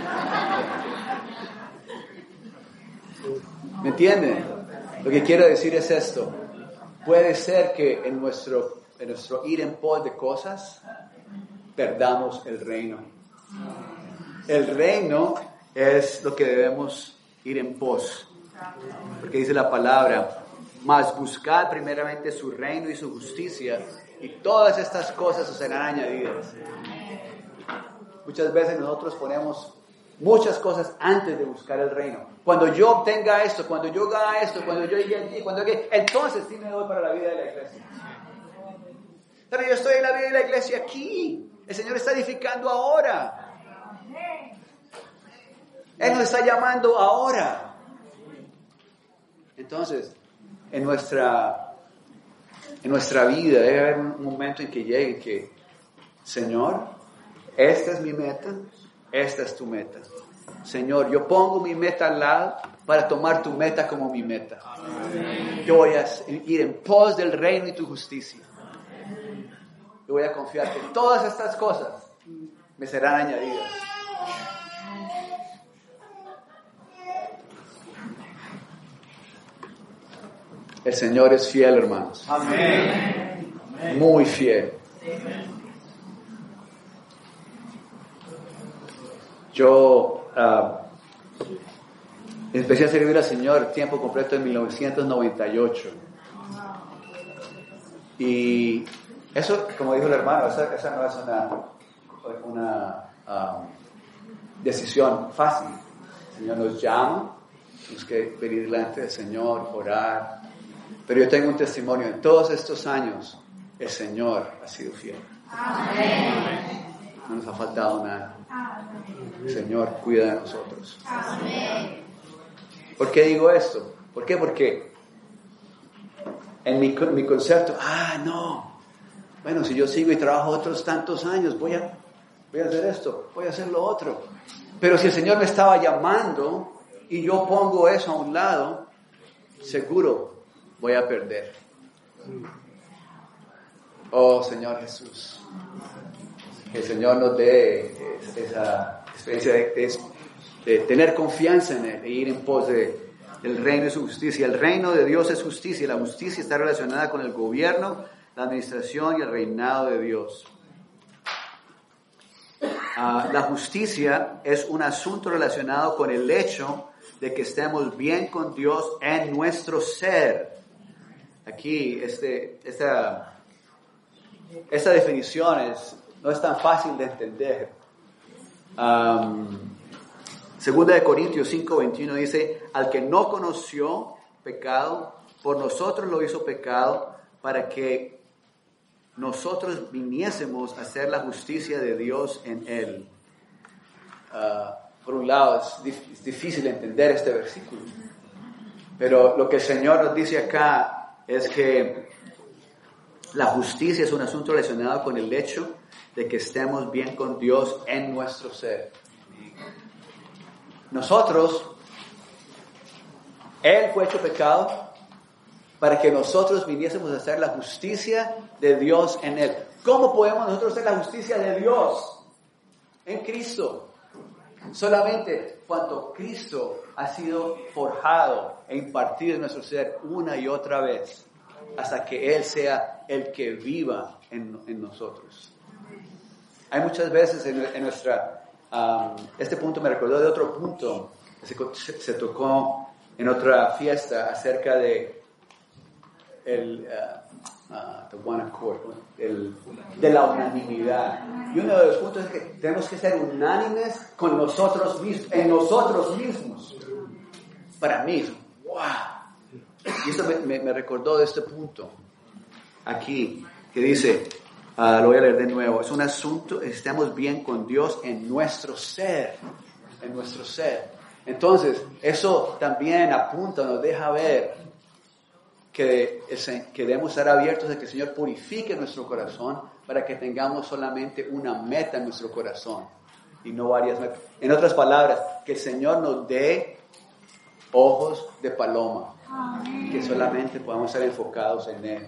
¿Me entienden? Lo que quiero decir es esto. Puede ser que en nuestro ir en pos de cosas, perdamos el reino. El reino es lo que debemos ir en pos. Porque dice la palabra, mas buscad primeramente su reino y su justicia, y todas estas cosas os serán añadidas. Muchas veces nosotros ponemos muchas cosas antes de buscar el reino. Cuando yo obtenga esto, cuando yo haga esto, cuando yo llegue aquí, entonces sí me doy para la vida de la iglesia. Pero yo estoy en la vida de la iglesia aquí. El Señor está edificando ahora. Él nos está llamando ahora. Entonces, en nuestra vida debe haber un momento en que llegue que, Señor, esta es mi meta, esta es tu meta. Señor, yo pongo mi meta al lado para tomar tu meta como mi meta. Yo voy a ir en pos del reino y tu justicia. Yo voy a confiar que todas estas cosas me serán añadidas. El Señor es fiel, hermanos. Amén. Muy fiel. Yo empecé a servir al Señor tiempo completo en 1998. Y eso, como dijo el hermano, esa no es una decisión fácil. El Señor nos llama, tenemos que venir delante del Señor, orar. Pero yo tengo un testimonio, en todos estos años, el Señor ha sido fiel. Amén. No nos ha faltado nada. El Señor cuida de nosotros. Amén. ¿Por qué digo esto? ¿Por qué? Porque en mi concepto, no. Bueno, si yo sigo y trabajo otros tantos años, voy a hacer esto, voy a hacer lo otro. Pero si el Señor me estaba llamando y yo pongo eso a un lado, seguro voy a perder. Oh, Señor Jesús, que el Señor nos dé esa experiencia de tener confianza en Él, de ir en pos del reino y su justicia. El reino de Dios es justicia, y la justicia está relacionada con el gobierno, la administración y el reinado de Dios. La justicia es un asunto relacionado con el hecho de que estemos bien con Dios en nuestro ser. Aquí, esta definición no es tan fácil de entender. Segunda de Corintios 5:21 dice, al que no conoció pecado, por nosotros lo hizo pecado, para que nosotros viniésemos a hacer la justicia de Dios en él. Por un lado, es difícil entender este versículo, pero lo que el Señor nos dice acá es que la justicia es un asunto relacionado con el hecho de que estemos bien con Dios en nuestro ser. Nosotros, Él fue hecho pecado para que nosotros viniésemos a hacer la justicia de Dios en Él. ¿Cómo podemos nosotros hacer la justicia de Dios? En Cristo. Solamente cuando Cristo ha sido forjado e impartido en nuestro ser una y otra vez, hasta que Él sea el que viva en nosotros. Hay muchas veces en nuestra... este punto me recordó de otro punto que se tocó en otra fiesta acerca de the one accord, de la unanimidad. Y uno de los puntos es que tenemos que ser unánimes con nosotros mismos, en nosotros mismos. Para mí, ¡wow! Y eso me recordó de este punto aquí, que dice, Lo voy a leer de nuevo. Es un asunto, estemos bien con Dios en nuestro ser. En nuestro ser. Entonces, eso también apunta, nos deja ver que debemos estar abiertos a que el Señor purifique nuestro corazón para que tengamos solamente una meta en nuestro corazón y no varias metas. En otras palabras, que el Señor nos dé ojos de paloma, que solamente podamos estar enfocados en Él.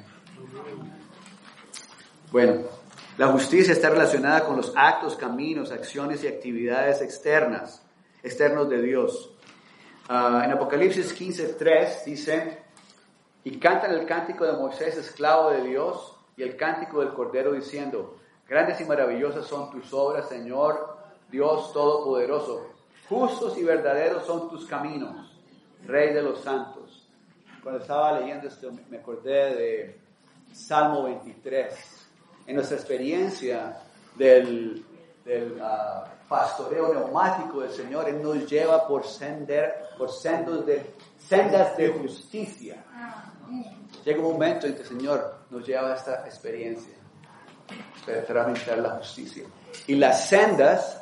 Bueno, la justicia está relacionada con los actos, caminos, acciones y actividades externos de Dios. En Apocalipsis 15:3 dice: y cantan el cántico de Moisés, esclavo de Dios, y el cántico del Cordero, diciendo: grandes y maravillosas son tus obras, Señor Dios Todopoderoso. Justos y verdaderos son tus caminos, Rey de los santos. Cuando estaba leyendo esto, me acordé de Salmo 23. En nuestra experiencia del pastoreo neumático del Señor, Él nos lleva por sendas de justicia. Llega un momento en que el Señor nos lleva a esta experiencia para experimentar la justicia. Y las sendas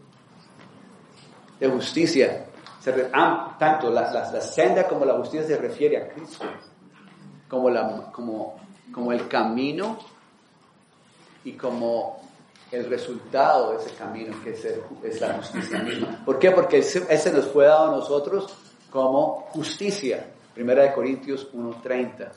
de justicia, tanto la senda como la justicia se refiere a Cristo, como el camino y como el resultado de ese camino, que es la justicia misma. ¿Por qué? Porque ese nos fue dado a nosotros como justicia. 1 Corintios 1:30.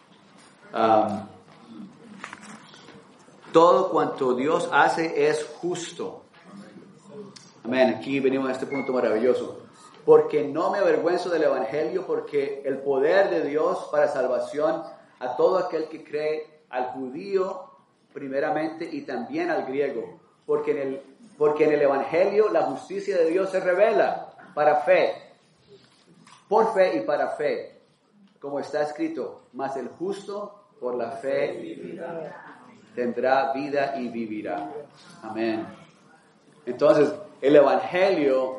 Todo cuanto Dios hace es justo. Amén. Aquí venimos a este punto maravilloso. Porque no me avergüenzo del Evangelio, porque el poder de Dios para salvación a todo aquel que cree, al judío primeramente y también al griego. Porque en el Evangelio la justicia de Dios se revela para fe, por fe y para fe. Como está escrito: mas el justo por la fe tendrá vida y vivirá. Amén. Entonces, el Evangelio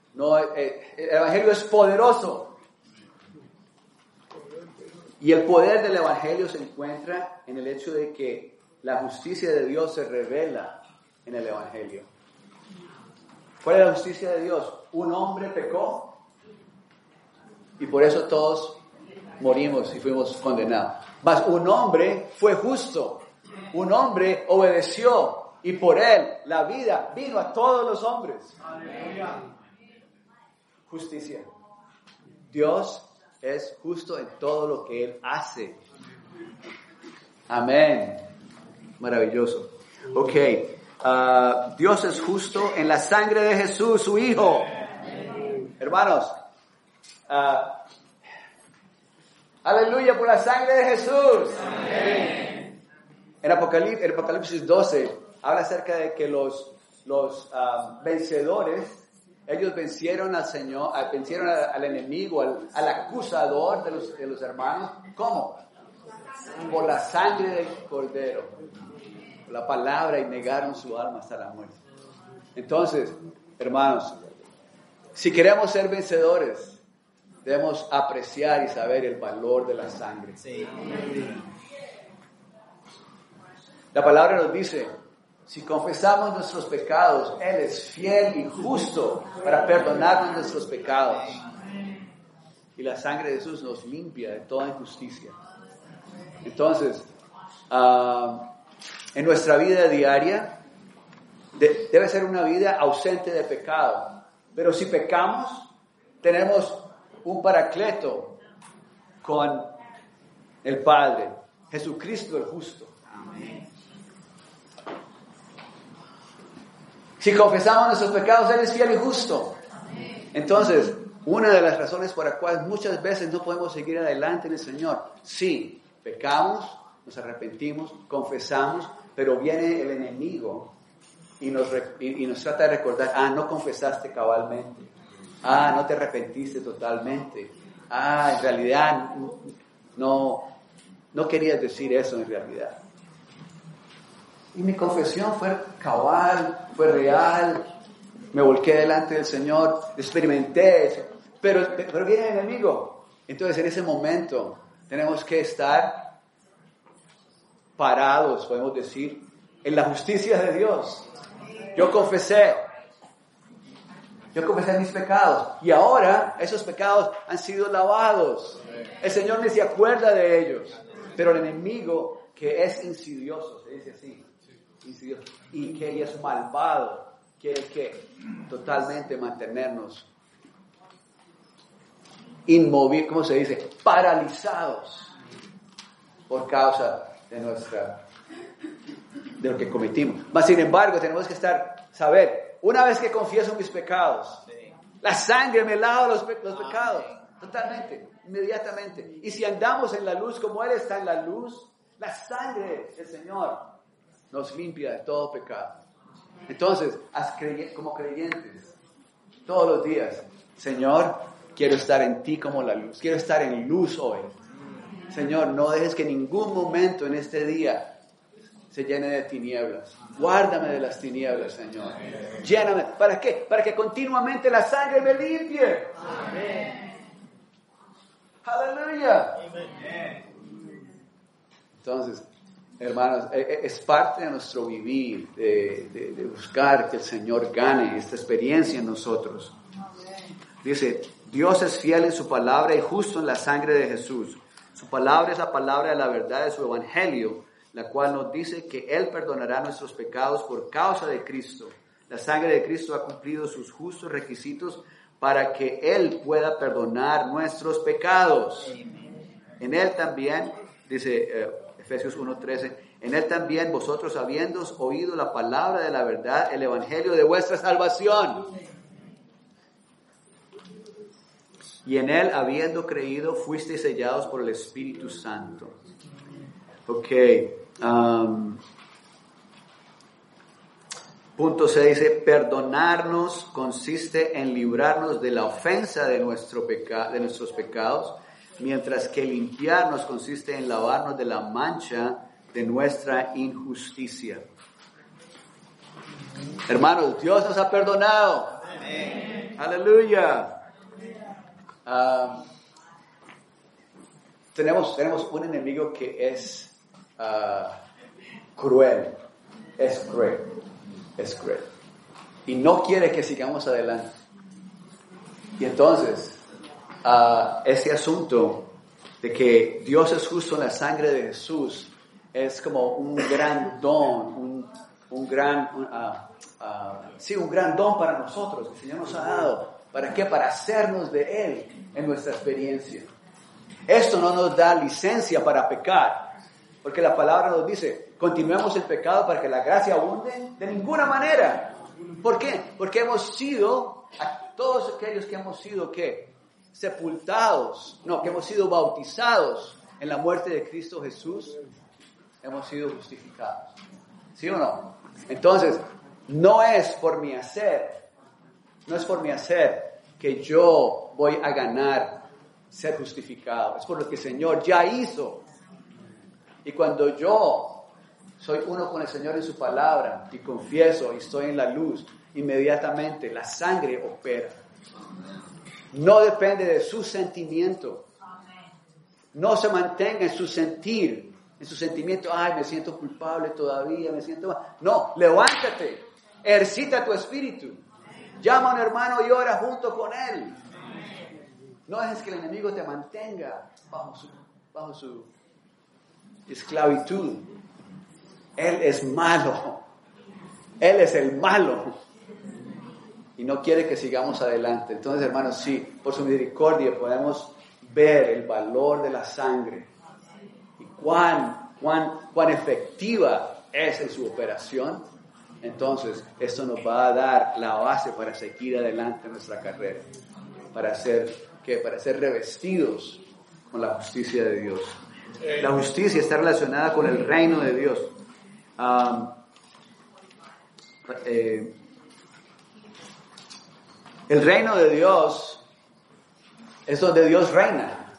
es poderoso. Y el poder del Evangelio se encuentra en el hecho de que la justicia de Dios se revela en el Evangelio. ¿Cuál es la justicia de Dios? Un hombre pecó y por eso todos morimos y fuimos condenados. Mas un hombre fue justo, un hombre obedeció y por él la vida vino a todos los hombres. Justicia. Dios es justo en todo lo que Él hace. Amén. Maravilloso. Ok. Dios es justo en la sangre de Jesús, su Hijo. Hermanos, aleluya por la sangre de Jesús. Amén. En Apocalipsis 12 habla acerca de que los vencedores, ellos vencieron al Señor, vencieron al enemigo, al acusador de los hermanos. ¿Cómo? Por la sangre del Cordero, por la palabra, y negaron su alma hasta la muerte. Entonces, hermanos, si queremos ser vencedores, debemos apreciar y saber el valor de la sangre. Sí. La palabra nos dice: si confesamos nuestros pecados, Él es fiel y justo para perdonarnos nuestros pecados. Y la sangre de Jesús nos limpia de toda injusticia. Entonces, en nuestra vida diaria, debe ser una vida ausente de pecado. Pero si pecamos, tenemos un paracleto con el Padre, Jesucristo el justo. Amén. Si confesamos nuestros pecados, Él es fiel y justo. Entonces, una de las razones por las cuales muchas veces no podemos seguir adelante en el Señor: sí, pecamos, nos arrepentimos, confesamos, pero viene el enemigo y nos trata de recordar: no confesaste cabalmente, no te arrepentiste totalmente, en realidad no querías decir eso en realidad. Y mi confesión fue cabal, fue real, me volqué delante del Señor, experimenté eso, pero viene el enemigo. Entonces, en ese momento tenemos que estar parados, podemos decir, en la justicia de Dios. Yo confesé mis pecados y ahora esos pecados han sido lavados. El Señor ni se acuerda de ellos, pero el enemigo, que es insidioso, se dice así, insidioso, y que es malvado, quiere que totalmente mantenernos inmóviles, ¿cómo se dice? Paralizados por causa de lo que cometimos. Mas sin embargo tenemos que saber, una vez que confieso mis pecados, la sangre me lava los pecados, totalmente, inmediatamente. Y si andamos en la luz como Él está en la luz, la sangre del Señor nos limpia de todo pecado. Entonces, como creyentes, todos los días, Señor, quiero estar en ti como la luz, quiero estar en luz hoy. Señor, no dejes que ningún momento en este día se llene de tinieblas. Guárdame de las tinieblas, Señor. Lléname. ¿Para qué? Para que continuamente la sangre me limpie. Amén. Aleluya. Entonces, hermanos, es parte de nuestro vivir, de buscar que el Señor gane esta experiencia en nosotros. Dice, Dios es fiel en su palabra y justo en la sangre de Jesús. Su palabra es la palabra de la verdad de su evangelio, la cual nos dice que Él perdonará nuestros pecados por causa de Cristo. La sangre de Cristo ha cumplido sus justos requisitos para que Él pueda perdonar nuestros pecados. En Él también, dice Efesios 1:13, en Él también vosotros, habiendo oído la palabra de la verdad, el evangelio de vuestra salvación, y en Él, habiendo creído, fuisteis sellados por el Espíritu Santo. Punto 6 dice, perdonarnos consiste en librarnos de la ofensa de nuestros pecados, mientras que limpiarnos consiste en lavarnos de la mancha de nuestra injusticia. Hermanos, Dios nos ha perdonado. Amén. Aleluya. Tenemos un enemigo que es cruel. Es cruel. Y no quiere que sigamos adelante. Y entonces, ese asunto de que Dios es justo en la sangre de Jesús es como un gran don, un gran don para nosotros que el Señor nos ha dado. ¿Para qué? Para hacernos de Él en nuestra experiencia. Esto no nos da licencia para pecar, porque la palabra nos dice, continuemos el pecado para que la gracia abunde. De ninguna manera. ¿Por qué? Porque hemos sido, a todos aquellos que hemos sido, ¿qué? Sepultados, que hemos sido bautizados en la muerte de Cristo Jesús, hemos sido justificados. ¿Sí o no? Entonces, no es por mi hacer que yo voy a ganar ser justificado. Es por lo que el Señor ya hizo. Y cuando yo soy uno con el Señor en su palabra y confieso y estoy en la luz, inmediatamente la sangre opera. No depende de su sentimiento. No se mantenga en su sentir, en su sentimiento. Ay, me siento culpable todavía, me siento mal. No, levántate, ejercita tu espíritu. Llama a un hermano y ora junto con él. No dejes que el enemigo te mantenga bajo su esclavitud. Él es malo. Él es el malo. Y no quiere que sigamos adelante. Entonces, hermanos, sí, por su misericordia podemos ver el valor de la sangre. Y cuán efectiva es en su operación. Entonces, esto nos va a dar la base para seguir adelante en nuestra carrera. Para ser revestidos con la justicia de Dios. La justicia está relacionada con el reino de Dios. El reino de Dios es donde Dios reina.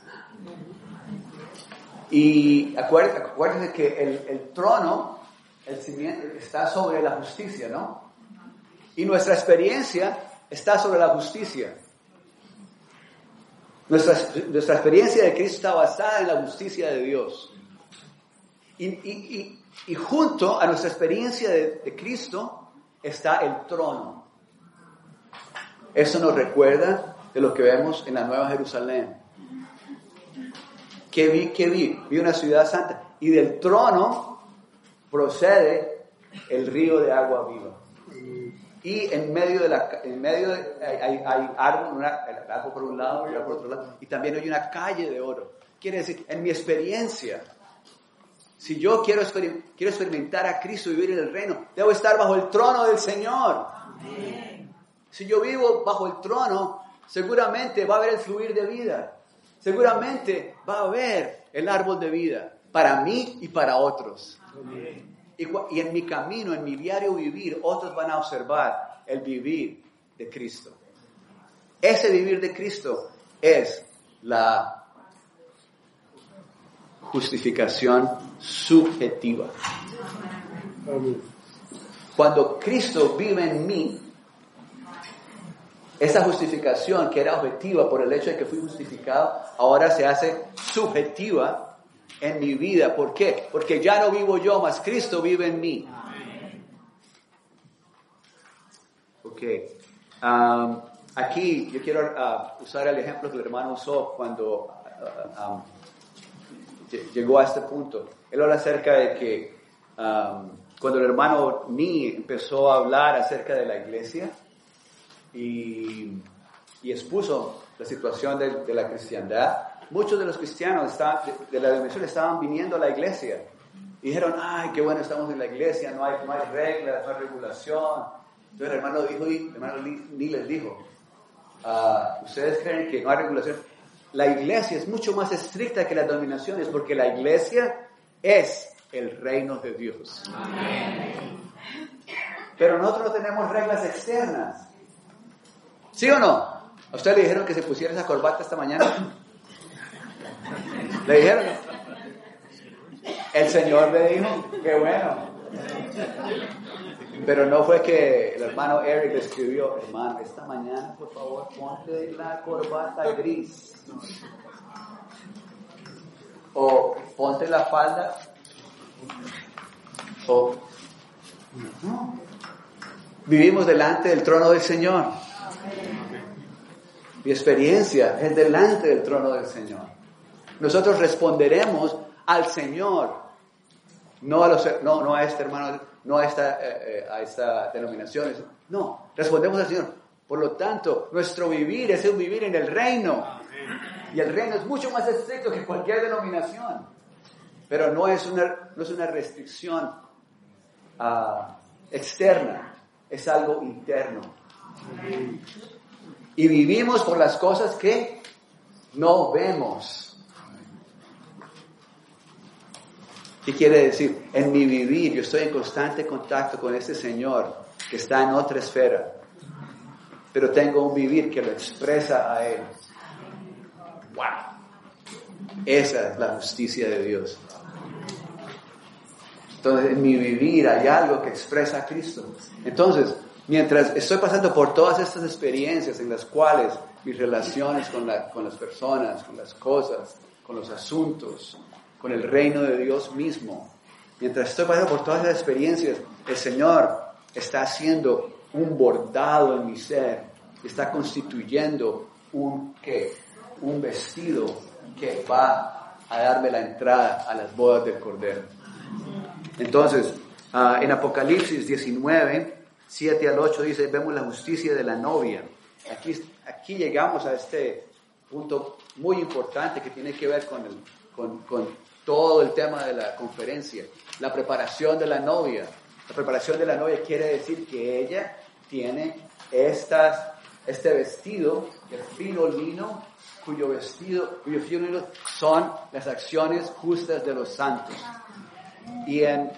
Y acuérdense que el trono, el cimiento, está sobre la justicia, ¿no? Y nuestra experiencia está sobre la justicia. Nuestra experiencia de Cristo está basada en la justicia de Dios. Y Y junto a nuestra experiencia de Cristo está el trono. Eso nos recuerda de lo que vemos en la Nueva Jerusalén. ¿Qué vi? Vi una ciudad santa. Y del trono procede el río de agua viva. Y en medio hay árbol, el árbol por un lado, el árbol por otro lado. Y también hay una calle de oro. Quiere decir, en mi experiencia, si yo quiero experimentar a Cristo y vivir en el reino, debo estar bajo el trono del Señor. Amén. Si yo vivo bajo el trono, seguramente va a haber el fluir de vida. Seguramente va a haber el árbol de vida para mí y para otros. Amén. Y en mi camino, en mi diario vivir, otros van a observar el vivir de Cristo. Ese vivir de Cristo es la justificación subjetiva. Cuando Cristo vive en mí, esa justificación que era objetiva por el hecho de que fui justificado, ahora se hace subjetiva en mi vida. ¿Por qué? Porque ya no vivo yo, mas Cristo vive en mí. Ok. Aquí yo quiero usar el ejemplo que el hermano usó cuando llegó a este punto. Él habla acerca de que cuando el hermano Ni empezó a hablar acerca de la iglesia y expuso la situación de la cristiandad, muchos de los cristianos de la denominación estaban viniendo a la iglesia y dijeron, ay, qué bueno, estamos en la iglesia, no hay reglas, no hay regulación. Entonces el hermano Ni les dijo, ¿ustedes creen que no hay regulación? La iglesia es mucho más estricta que las denominaciones porque la iglesia es el reino de Dios. Amén. Pero nosotros no tenemos reglas externas. ¿Sí o no? ¿A usted le dijeron que se pusiera esa corbata esta mañana? ¿Le dijeron? El Señor le dijo, qué bueno. Pero no fue que el hermano Eric le escribió, hermano, esta mañana, por favor, ponte la corbata gris. O ponte la falda. O no. Vivimos delante del trono del Señor. Mi experiencia es delante del trono del Señor. Nosotros responderemos al Señor, no a este hermano, no a esta denominación. No, respondemos al Señor. Por lo tanto, nuestro vivir es un vivir en el reino. Y el reino es mucho más estricto que cualquier denominación. Pero no es una restricción externa, es algo interno. Y vivimos por las cosas que no vemos. ¿Qué quiere decir? En mi vivir, yo estoy en constante contacto con este Señor que está en otra esfera, pero tengo un vivir que lo expresa a Él. ¡Wow! Esa es la justicia de Dios. Entonces, en mi vivir hay algo que expresa a Cristo. Entonces, mientras estoy pasando por todas estas experiencias en las cuales mis relaciones con las personas, con las cosas, con los asuntos, con el reino de Dios mismo, mientras estoy pasando por todas esas experiencias, el Señor está haciendo un bordado en mi ser, está constituyendo un vestido que va a darme la entrada a las bodas del Cordero. Entonces, en Apocalipsis 19, 7 al 8 dice, vemos la justicia de la novia. Aquí llegamos a este punto muy importante que tiene que ver con todo el tema de la conferencia, la preparación de la novia. La preparación de la novia quiere decir que ella tiene este vestido de fino lino, cuyo fino lino son las acciones justas de los santos. Y en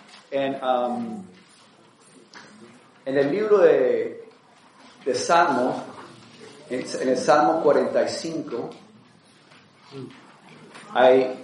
el libro de Salmos, en el Salmo 45, hay,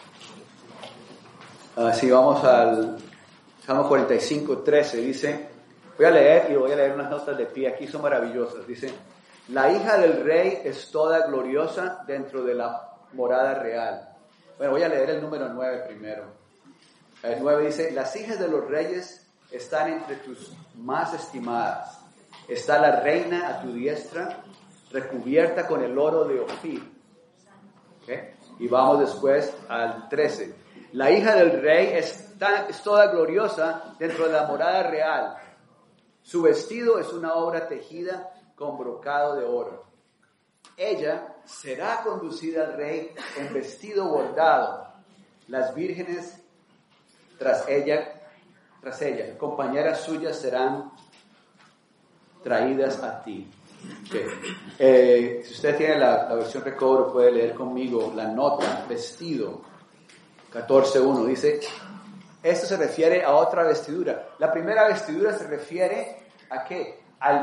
si vamos al Salmo 45, 13, dice, voy a leer unas notas de pie, aquí son maravillosas, dice, la hija del rey es toda gloriosa dentro de la morada real. Bueno, voy a leer el número 9 primero. El 9 dice, las hijas de los reyes están entre tus más estimadas. Está la reina a tu diestra, recubierta con el oro de Ofir. ¿Okay? Y vamos después al 13. La hija del rey es toda gloriosa dentro de la morada real. Su vestido es una obra tejida con brocado de oro. Ella será conducida al rey en vestido bordado. Las vírgenes tras ella, compañeras suyas serán traídas a ti. Okay. Si usted tiene la versión recobro, puede leer conmigo la nota, vestido, 14.1. Dice, esto se refiere a otra vestidura. La primera vestidura se refiere a ¿qué?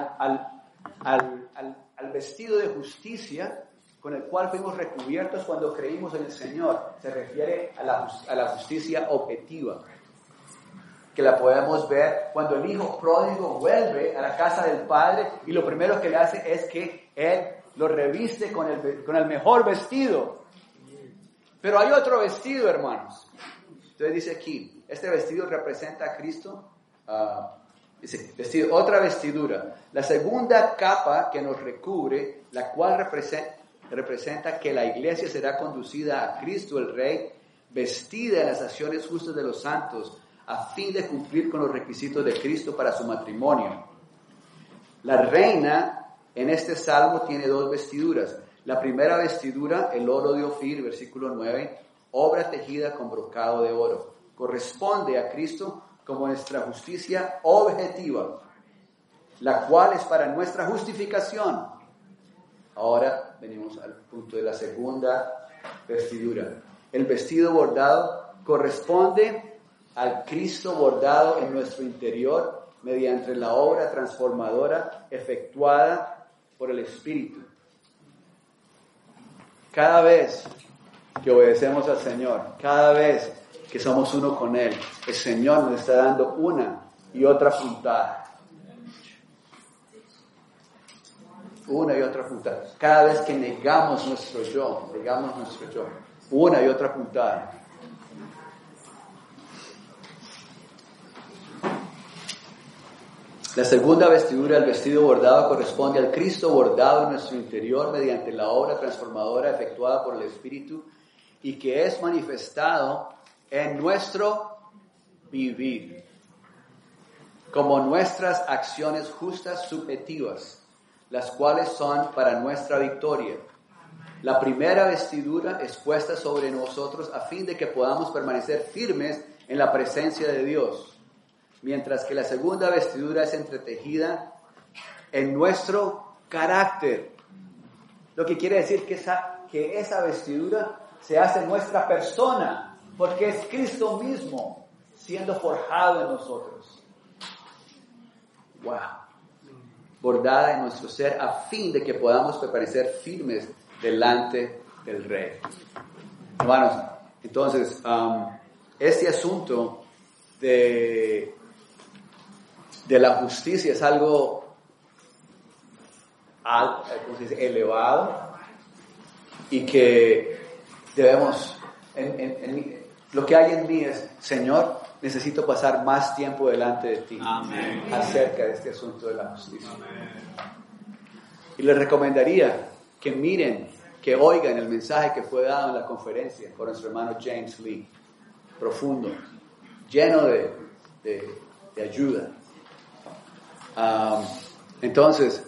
Al vestido de justicia con el cual fuimos recubiertos cuando creímos en el Señor. Se refiere a la justicia objetiva, que la podemos ver cuando el hijo pródigo vuelve a la casa del padre y lo primero que le hace es que él lo reviste con el mejor vestido. Pero hay otro vestido, hermanos. Entonces dice aquí, este vestido representa a Cristo. Dice, vestido, otra vestidura. La segunda capa que nos recubre, la cual representa que la iglesia será conducida a Cristo el Rey, vestida en las acciones justas de los santos, a fin de cumplir con los requisitos de Cristo para su matrimonio. La reina en este salmo tiene dos vestiduras. La primera vestidura, el oro de Ofir, versículo 9, obra tejida con brocado de oro. Corresponde a Cristo como nuestra justicia objetiva, la cual es para nuestra justificación. Ahora venimos al punto de la segunda vestidura. El vestido bordado corresponde al Cristo bordado en nuestro interior mediante la obra transformadora efectuada por el Espíritu. Cada vez que obedecemos al Señor, cada vez que somos uno con Él, el Señor nos está dando una y otra puntada. Una y otra puntada. Cada vez que negamos nuestro yo, una y otra puntada. La segunda vestidura, el vestido bordado, corresponde al Cristo bordado en nuestro interior mediante la obra transformadora efectuada por el Espíritu y que es manifestado en nuestro vivir, como nuestras acciones justas subjetivas, las cuales son para nuestra victoria. La primera vestidura es puesta sobre nosotros a fin de que podamos permanecer firmes en la presencia de Dios, mientras que la segunda vestidura es entretejida en nuestro carácter. Lo que quiere decir que esa vestidura se hace nuestra persona, porque es Cristo mismo siendo forjado en nosotros. ¡Wow! Bordada en nuestro ser a fin de que podamos permanecer firmes delante del Rey. Hermanos, entonces, este asunto de la justicia es algo elevado y que debemos, lo que hay en mí es, Señor, necesito pasar más tiempo delante de ti. Amén. Acerca de este asunto de la justicia. Amén. Y les recomendaría que miren, que oigan el mensaje que fue dado en la conferencia por nuestro hermano James Lee, profundo, lleno de ayuda. Entonces,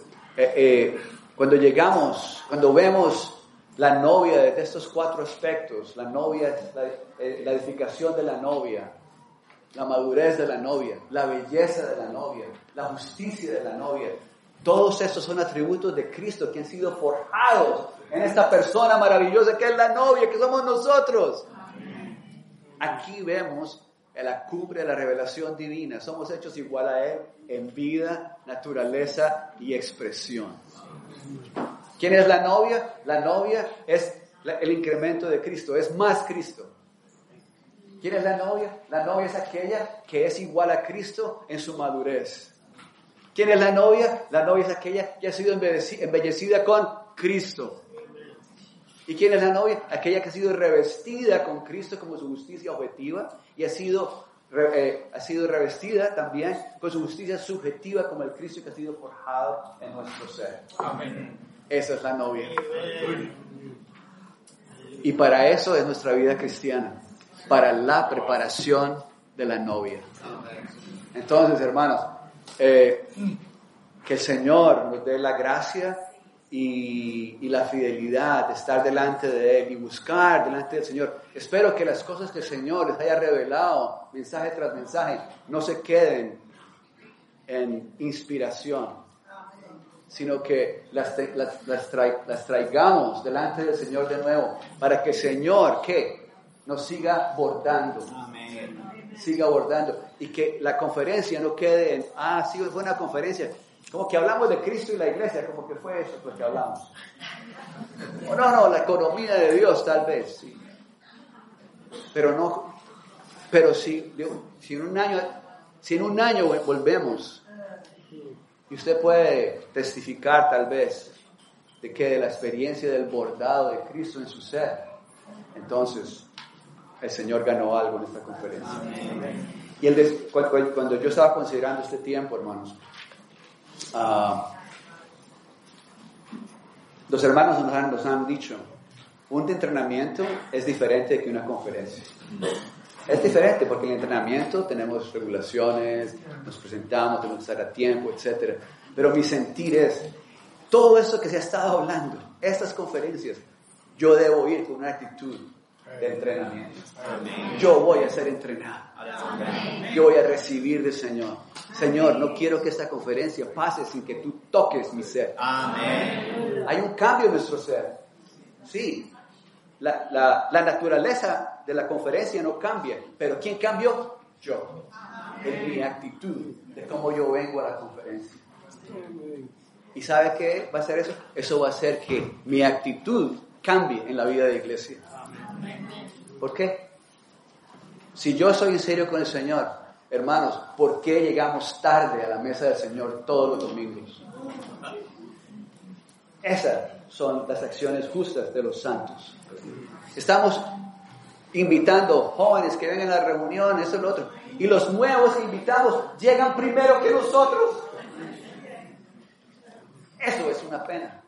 cuando vemos la novia desde estos cuatro aspectos, la novia, la edificación de la novia, la madurez de la novia, la belleza de la novia, la justicia de la novia, todos estos son atributos de Cristo que han sido forjados en esta persona maravillosa que es la novia, que somos nosotros. Aquí vemos la cumbre de la revelación divina. Somos hechos igual a Él en vida, naturaleza y expresión. ¿Quién es la novia? La novia es el incremento de Cristo, es más Cristo. ¿Quién es la novia? La novia es aquella que es igual a Cristo en su madurez. ¿Quién es la novia? La novia es aquella que ha sido embellecida con Cristo. ¿Y quién es la novia? Aquella que ha sido revestida con Cristo como su justicia objetiva y ha sido revestida también con su justicia subjetiva como el Cristo que ha sido forjado en nuestro ser. Amén. Esa es la novia. Y para eso es nuestra vida cristiana, para la preparación de la novia. Entonces, hermanos, que el Señor nos dé la gracia y la fidelidad de estar delante de Él y buscar delante del Señor. Espero que las cosas que el Señor les haya revelado, mensaje tras mensaje, no se queden en inspiración, sino que las traigamos delante del Señor de nuevo, para que el Señor, ¿qué? Nos siga bordando. Amén. Siga bordando. Y que la conferencia no quede en, sí, fue una conferencia. Como que hablamos de Cristo y la iglesia, como que fue eso lo que hablamos. No, la economía de Dios tal vez, sí. Pero si en un año volvemos, y usted puede testificar tal vez de la experiencia del bordado de Cristo en su ser, entonces el Señor ganó algo en esta conferencia. Amén. Y cuando yo estaba considerando este tiempo, hermanos, los hermanos nos han dicho, un entrenamiento es diferente que una conferencia. Es diferente porque en el entrenamiento tenemos regulaciones, nos presentamos, tenemos que estar a tiempo, etc. Pero mi sentir es, todo esto que se ha estado hablando, estas conferencias, yo debo ir con una actitud de entrenamiento. Yo voy a ser entrenado. Yo voy a recibir del Señor. Señor, no quiero que esta conferencia pase sin que tú toques mi ser. Amén. Hay un cambio en nuestro ser. Sí, la naturaleza de la conferencia no cambia, pero ¿quién cambió? Yo. Es mi actitud de cómo yo vengo a la conferencia. ¿Y sabe qué va a hacer eso? Eso va a hacer que mi actitud cambie en la vida de la iglesia. ¿Por qué? Si yo soy en serio con el Señor, hermanos, ¿por qué llegamos tarde a la mesa del Señor todos los domingos? Esas son las acciones justas de los santos. Estamos invitando jóvenes que vengan a la reunión, eso y lo otro. Y los nuevos que invitamos llegan primero que nosotros. Eso es una pena.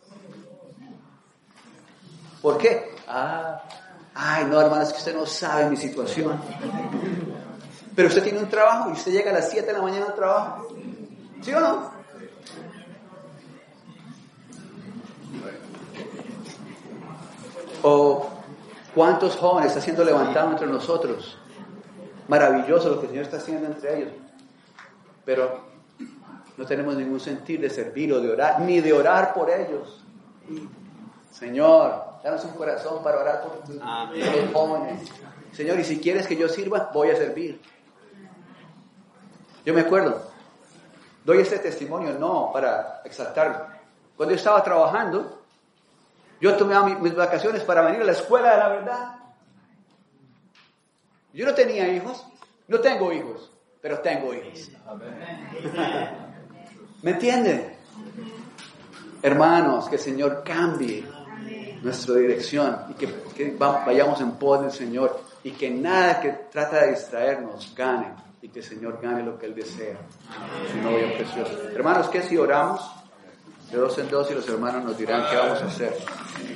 ¿Por qué? No, hermanos, es que usted no sabe mi situación. Pero usted tiene un trabajo y usted llega a las 7 de la mañana al trabajo. ¿Sí o no? O cuántos jóvenes está siendo levantados entre nosotros. Maravilloso lo que el Señor está haciendo entre ellos. Pero no tenemos ningún sentir de servir o de orar, ni de orar por ellos. Señor, danos un corazón para orar por tus jóvenes. Señor, y si quieres que yo sirva, voy a servir. Yo me acuerdo, doy este testimonio no para exaltarlo. Cuando yo estaba trabajando, yo tomaba mis vacaciones para venir a la escuela de la verdad. Yo no tenía hijos, no tengo hijos, pero tengo hijos. ¿Me entienden? Hermanos, que el Señor cambie nuestra dirección y que vayamos en pos del Señor y que nada que trata de distraernos gane y que el Señor gane lo que Él desea. Su novia preciosa. Hermanos, ¿qué si oramos? De 2 en 2 y los hermanos nos dirán qué vamos a hacer.